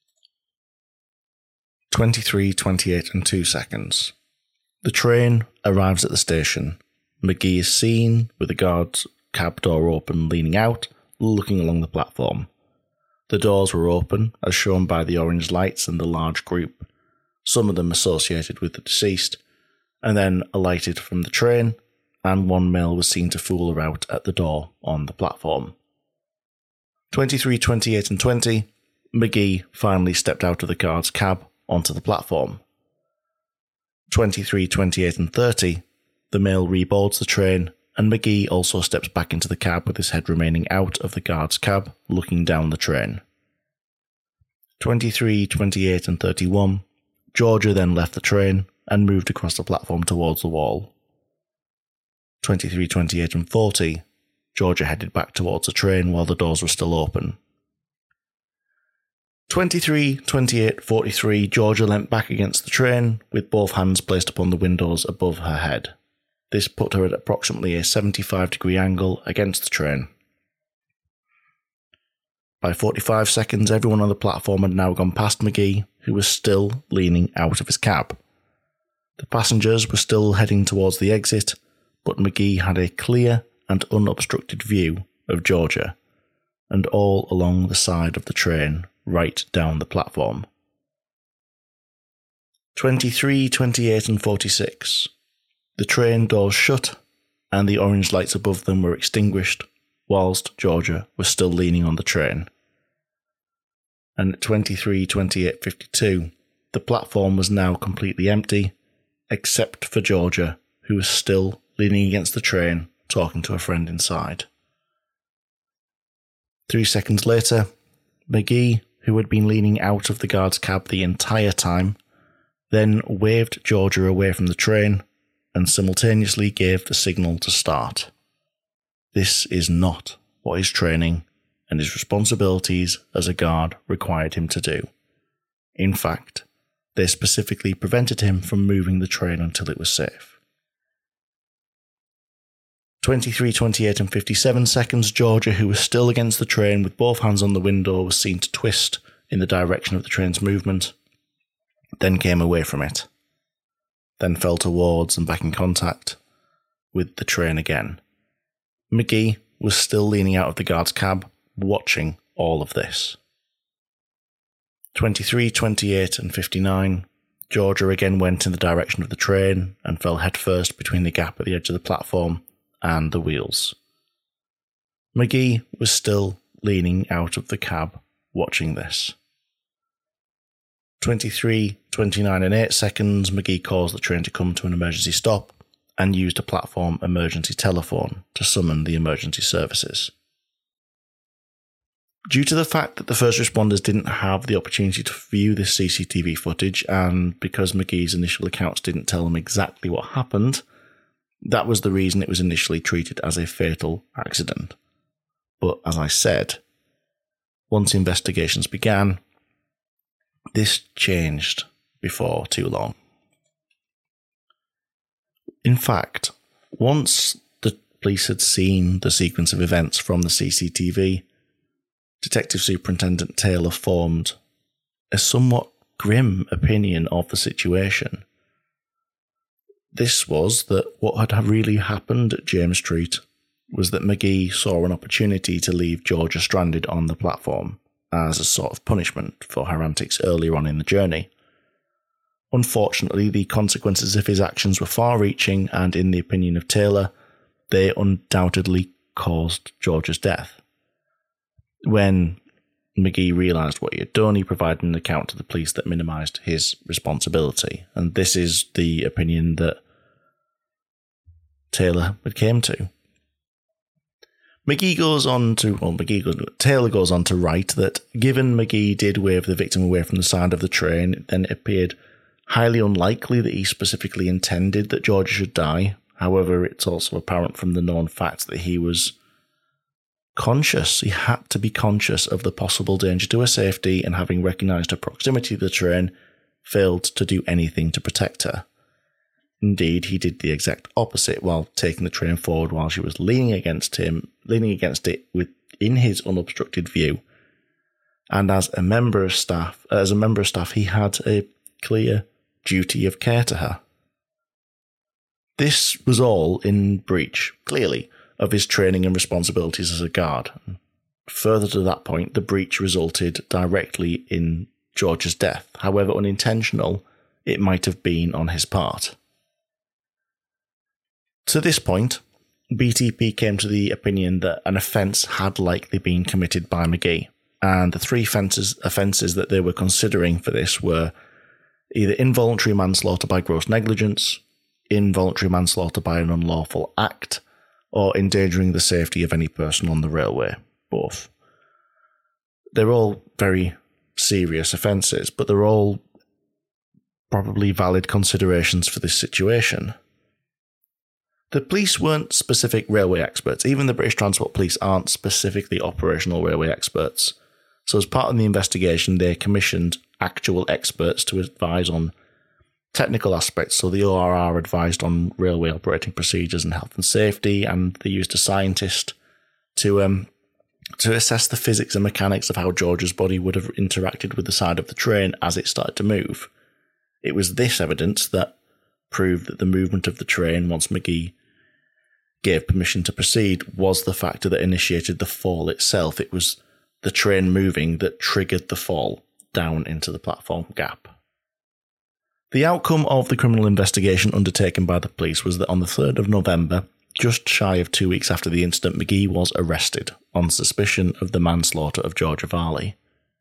twenty-three, twenty-eight and two seconds. The train arrives at the station. McGee is seen with the guard's cab door open, leaning out, looking along the platform. The doors were open, as shown by the orange lights and the large group, some of them associated with the deceased, and then alighted from the train, and one male was seen to fool about at the door on the platform. twenty-three, twenty-eight and twenty, McGee finally stepped out of the guard's cab onto the platform. twenty-three, twenty-eight and thirty, the male reboards the train, and McGee also steps back into the cab with his head remaining out of the guard's cab, looking down the train. twenty-three, twenty-eight and thirty-one, Georgia then left the train and moved across the platform towards the wall. twenty-three, twenty-eight and forty, Georgia headed back towards the train while the doors were still open. twenty-three, twenty-eight, forty-three, Georgia leant back against the train, with both hands placed upon the windows above her head. This put her at approximately a seventy-five degree angle against the train. By forty-five seconds, everyone on the platform had now gone past McGee, who was still leaning out of his cab. The passengers were still heading towards the exit, but McGee had a clear and unobstructed view of Georgia, and all along the side of the train, right down the platform. twenty-three, twenty-eight and forty-six. The train doors shut and the orange lights above them were extinguished whilst Georgia was still leaning on the train. And at twenty-three, twenty-eight, fifty-two, the platform was now completely empty, except for Georgia, who was still leaning against the train, talking to a friend inside. Three seconds later, McGee, who had been leaning out of the guard's cab the entire time, then waved Georgia away from the train and simultaneously gave the signal to start. This is not what his training and his responsibilities as a guard required him to do. In fact, they specifically prevented him from moving the train until it was safe. twenty-three, twenty-eight and fifty-seven seconds, Georgia, who was still against the train with both hands on the window, was seen to twist in the direction of the train's movement, then came away from it, then fell towards and back in contact with the train again. McGee was still leaning out of the guard's cab, watching all of this. twenty-three, twenty-eight and fifty-nine, Georgia again went in the direction of the train and fell headfirst between the gap at the edge of the platform and the wheels. McGee was still leaning out of the cab, watching this. twenty-three, twenty-nine and eight seconds, McGee caused the train to come to an emergency stop and used a platform emergency telephone to summon the emergency services. Due to the fact that the first responders didn't have the opportunity to view this C C T V footage, and because McGee's initial accounts didn't tell them exactly what happened, that was the reason it was initially treated as a fatal accident. But as I said, once investigations began, this changed before too long. In fact, once the police had seen the sequence of events from the C C T V, Detective Superintendent Taylor formed a somewhat grim opinion of the situation. This was that what had really happened at James Street was that McGee saw an opportunity to leave Georgia stranded on the platform as a sort of punishment for her antics earlier on in the journey. Unfortunately, the consequences of his actions were far-reaching, and in the opinion of Taylor, they undoubtedly caused Georgia's death. When McGee realised what he had done, he provided an account to the police that minimised his responsibility, and this is the opinion that Taylor came to. McGee goes on to, well, McGee goes, Taylor goes on to write that given McGee did wave the victim away from the side of the train, then it appeared highly unlikely that he specifically intended that Georgia should die. However, it's also apparent from the known fact that he was conscious. He had to be conscious of the possible danger to her safety, and having recognised her proximity to the train, failed to do anything to protect her. Indeed, he did the exact opposite while taking the train forward while she was leaning against him, leaning against it within his unobstructed view. And as a member of staff, as a member of staff, he had a clear duty of care to her. This was all in breach, clearly, of his training and responsibilities as a guard. Further to that point, the breach resulted directly in George's death. However unintentional it might have been on his part. To this point, B T P came to the opinion that an offence had likely been committed by McGee, and the three offences, offences that they were considering for this were either involuntary manslaughter by gross negligence, involuntary manslaughter by an unlawful act, or endangering the safety of any person on the railway, both. They're all very serious offences, but they're all probably valid considerations for this situation. The police weren't specific railway experts. Even the British Transport Police aren't specifically operational railway experts. So as part of the investigation, they commissioned actual experts to advise on technical aspects. So the O R R advised on railway operating procedures and health and safety, and they used a scientist to um to assess the physics and mechanics of how George's body would have interacted with the side of the train as it started to move. It was this evidence that proved that the movement of the train, once McGee gave permission to proceed, was the factor that initiated the fall itself. It was the train moving that triggered the fall down into the platform gap. The outcome of the criminal investigation undertaken by the police was that on the third of November, just shy of two weeks after the incident, McGee was arrested on suspicion of the manslaughter of Georgia Varley.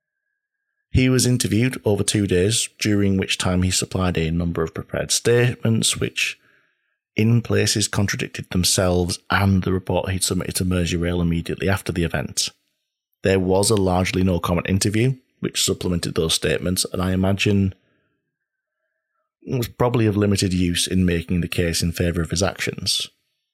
He was interviewed over two days, during which time he supplied a number of prepared statements, which in places contradicted themselves and the report he'd submitted to Merseyrail immediately after the event. There was a largely no-comment interview, which supplemented those statements, and I imagine it was probably of limited use in making the case in favour of his actions.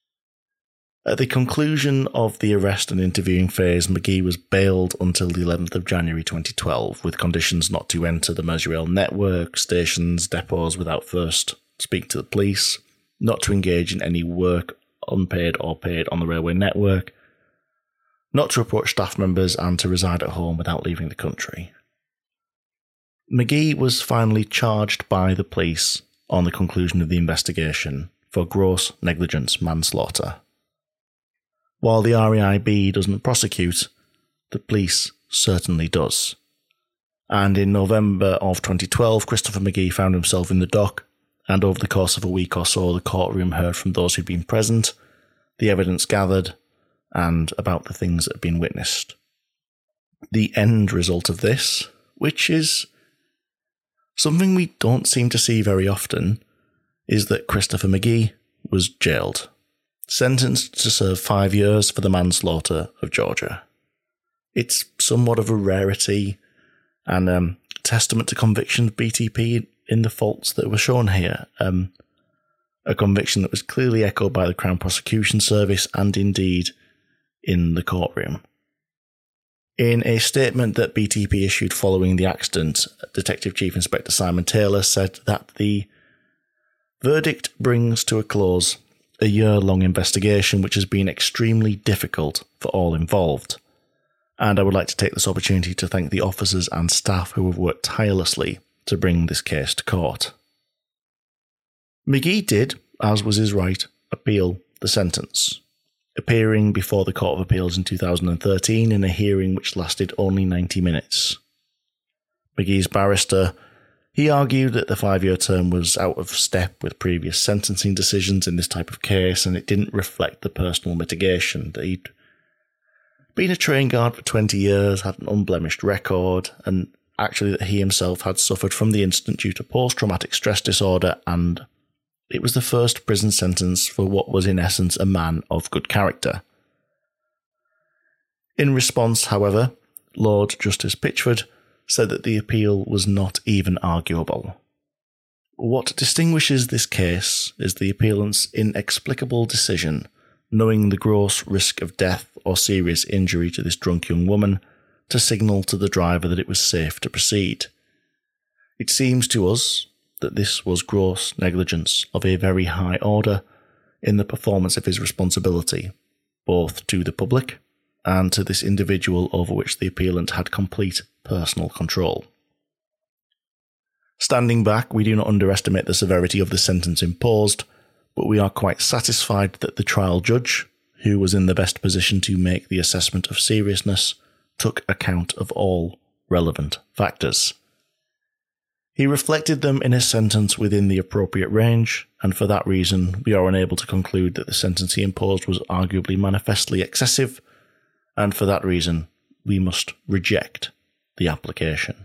At the conclusion of the arrest and interviewing phase, McGee was bailed until the eleventh of January twenty twelve, with conditions not to enter the Merseyrail network, stations, depots without first speaking to the police, not to engage in any work, unpaid or paid, on the railway network, not to approach staff members, and to reside at home without leaving the country. McGee was finally charged by the police on the conclusion of the investigation for gross negligence manslaughter. While the R A I B doesn't prosecute, the police certainly does. And in November of twenty twelve, Christopher McGee found himself in the dock, and over the course of a week or so, the courtroom heard from those who'd been present, the evidence gathered, and about the things that had been witnessed. The end result of this, which is something we don't seem to see very often, is that Christopher McGee was jailed, sentenced to serve five years for the manslaughter of Georgia. It's somewhat of a rarity and um, testament to conviction of B T P in the faults that were shown here. Um, a conviction that was clearly echoed by the Crown Prosecution Service and indeed in the courtroom. In a statement that B T P issued following the accident, Detective Chief Inspector Simon Taylor said that the verdict brings to a close a year-long investigation which has been extremely difficult for all involved, and I would like to take this opportunity to thank the officers and staff who have worked tirelessly to bring this case to court. McGee did, as was his right, appeal the sentence, appearing before the Court of Appeals in two thousand thirteen in a hearing which lasted only ninety minutes. McGee's barrister, he argued that the five-year term was out of step with previous sentencing decisions in this type of case, and it didn't reflect the personal mitigation, that he'd been a train guard for twenty years, had an unblemished record, and actually that he himself had suffered from the incident due to post-traumatic stress disorder, and it was the first prison sentence for what was in essence a man of good character. In response, however, Lord Justice Pitchford said that the appeal was not even arguable. What distinguishes this case is the appealant's inexplicable decision, knowing the gross risk of death or serious injury to this drunk young woman, to signal to the driver that it was safe to proceed. It seems to us that this was gross negligence of a very high order in the performance of his responsibility, both to the public and to this individual over which the appealant had complete personal control. Standing back, we do not underestimate the severity of the sentence imposed, but we are quite satisfied that the trial judge, who was in the best position to make the assessment of seriousness, took account of all relevant factors. He reflected them in his sentence within the appropriate range, and for that reason we are unable to conclude that the sentence he imposed was arguably manifestly excessive, and for that reason we must reject the application.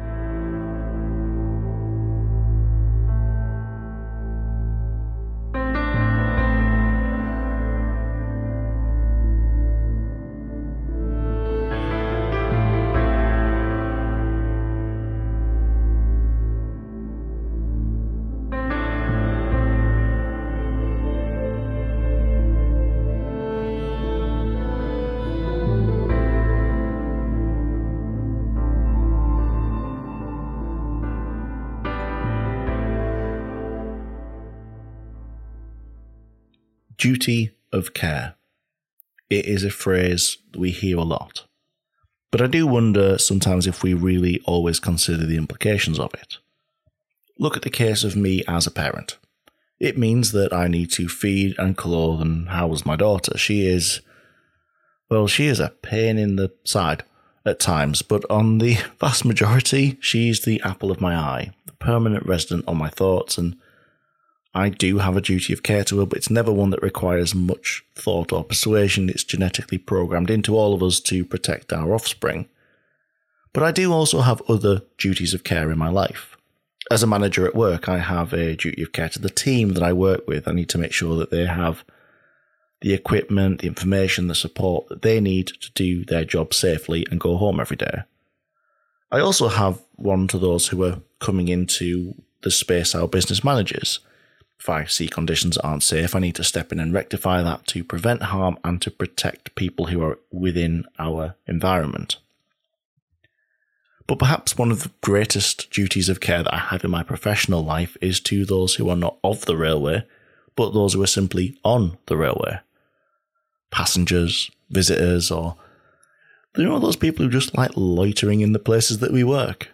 Duty of care. It is a phrase that we hear a lot, but I do wonder sometimes if we really always consider the implications of it. Look at the case of me as a parent. It means that I need to feed and clothe and house my daughter. She is, well, she is a pain in the side. at times, but on the vast majority, she's the apple of my eye, the permanent resident on my thoughts, and I do have a duty of care to her, but it's never one that requires much thought or persuasion. It's genetically programmed into all of us to protect our offspring. But I do also have other duties of care in my life. As a manager at work, I have a duty of care to the team that I work with. I need to make sure that they have the equipment, the information, the support that they need to do their job safely and go home every day. I also have one to those who are coming into the space our business manages. If I see conditions aren't safe, I need to step in and rectify that to prevent harm and to protect people who are within our environment. But perhaps one of the greatest duties of care that I have in my professional life is to those who are not of the railway, but those who are simply on the railway. Passengers, visitors, or you know those people who just like loitering in the places that we work.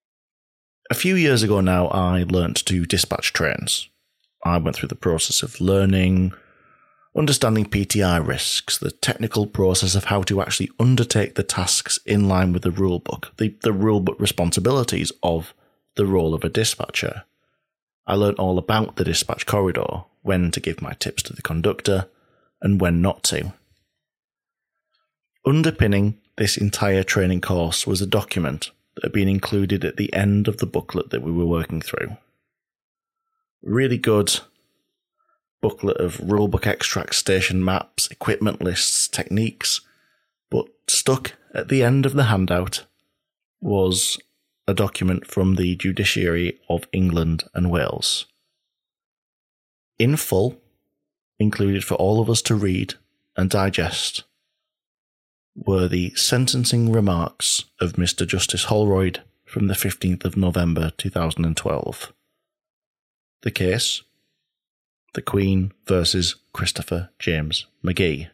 A few years ago now, I learnt to dispatch trains. I went through the process of learning, understanding P T I risks, the technical process of how to actually undertake the tasks in line with the rulebook, the, the rulebook responsibilities of the role of a dispatcher. I learnt all about the dispatch corridor, when to give my tips to the conductor, and when not to. Underpinning this entire training course was a document that had been included at the end of the booklet that we were working through. Really good booklet of rulebook extracts, station maps, equipment lists, techniques, but stuck at the end of the handout was a document from the Judiciary of England and Wales. In full, included for all of us to read and digest, were the sentencing remarks of Mister Justice Holroyd from the fifteenth of November two thousand twelve. The case: the Queen versus Christopher James Magee.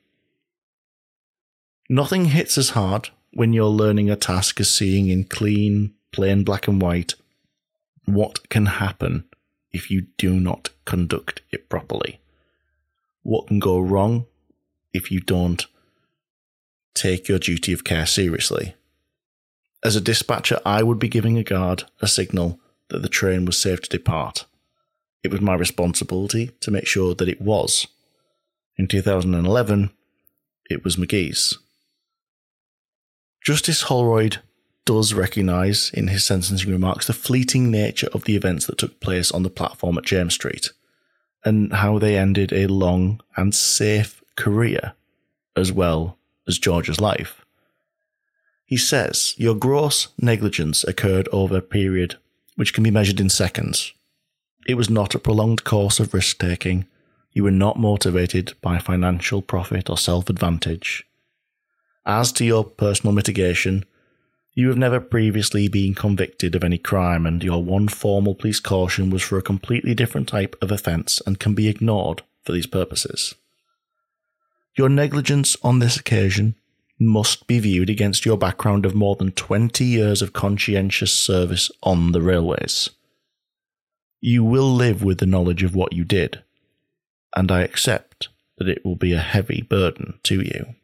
Nothing hits as hard when you're learning a task as seeing in clean, plain black and white what can happen if you do not conduct it properly. What can go wrong if you don't take your duty of care seriously. As a dispatcher, I would be giving a guard a signal that the train was safe to depart. It was my responsibility to make sure that it was. In two thousand eleven, it was Magee's. Justice Holroyd does recognise in his sentencing remarks the fleeting nature of the events that took place on the platform at James Street, and how they ended a long and safe career, as well as George's life. He says, your gross negligence occurred over a period which can be measured in seconds. It was not a prolonged course of risk-taking. You were not motivated by financial profit or self-advantage. As to your personal mitigation, you have never previously been convicted of any crime, and your one formal police caution was for a completely different type of offence and can be ignored for these purposes. Your negligence on this occasion must be viewed against your background of more than twenty years of conscientious service on the railways. You will live with the knowledge of what you did, and I accept that it will be a heavy burden to you.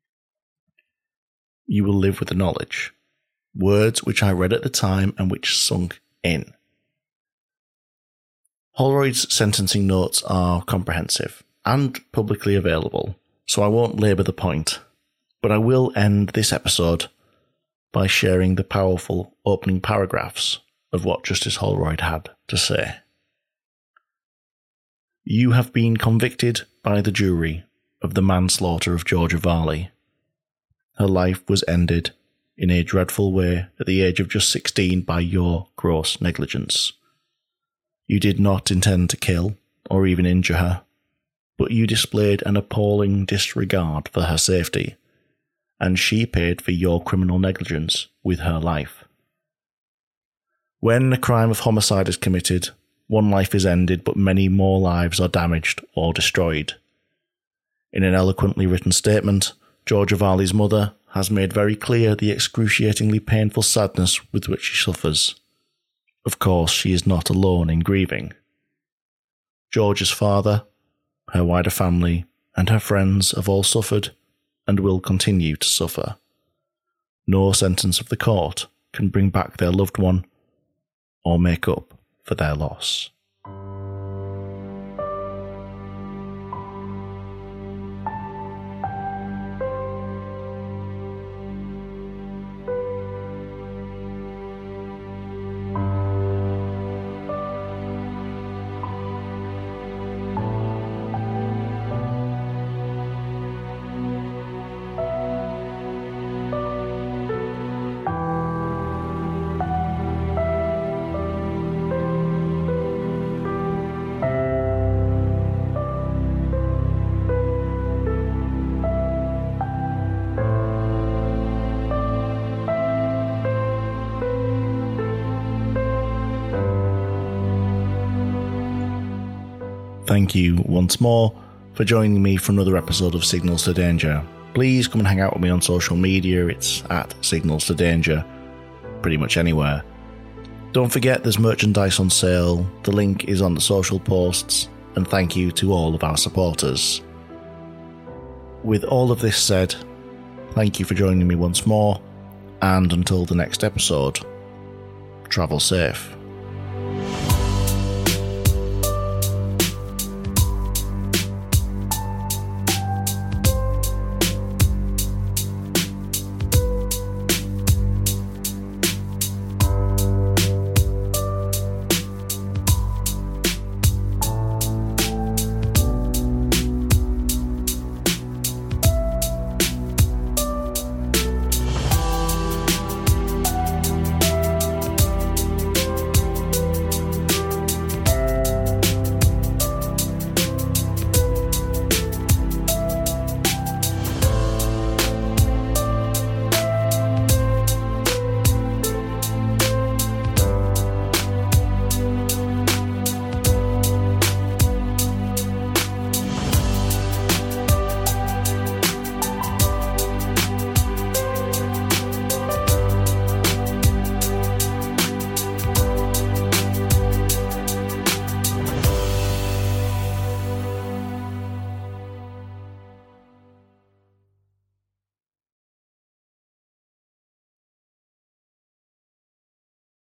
You will live with the knowledge. Words which I read at the time and which sunk in. Holroyd's sentencing notes are comprehensive and publicly available, so I won't labour the point, but I will end this episode by sharing the powerful opening paragraphs of what Justice Holroyd had to say. You have been convicted by the jury of the manslaughter of Georgia Varley. Her life was ended in a dreadful way at the age of just sixteen by your gross negligence. You did not intend to kill or even injure her, but you displayed an appalling disregard for her safety, and she paid for your criminal negligence with her life. When a crime of homicide is committed, one life is ended, but many more lives are damaged or destroyed. In an eloquently written statement, Georgia Varley's mother has made very clear the excruciatingly painful sadness with which she suffers. Of course, she is not alone in grieving. Georgia's father, her wider family, and her friends have all suffered and will continue to suffer. No sentence of the court can bring back their loved one or make up for their loss. Thank you once more for joining me for another episode of Signals to Danger. Please come and hang out with me on social media. It's at Signals to Danger, pretty much anywhere. Don't forget there's merchandise on sale. The link is on the social posts. And thank you to all of our supporters. With all of this said, thank you for joining me once more. And until the next episode, travel safe.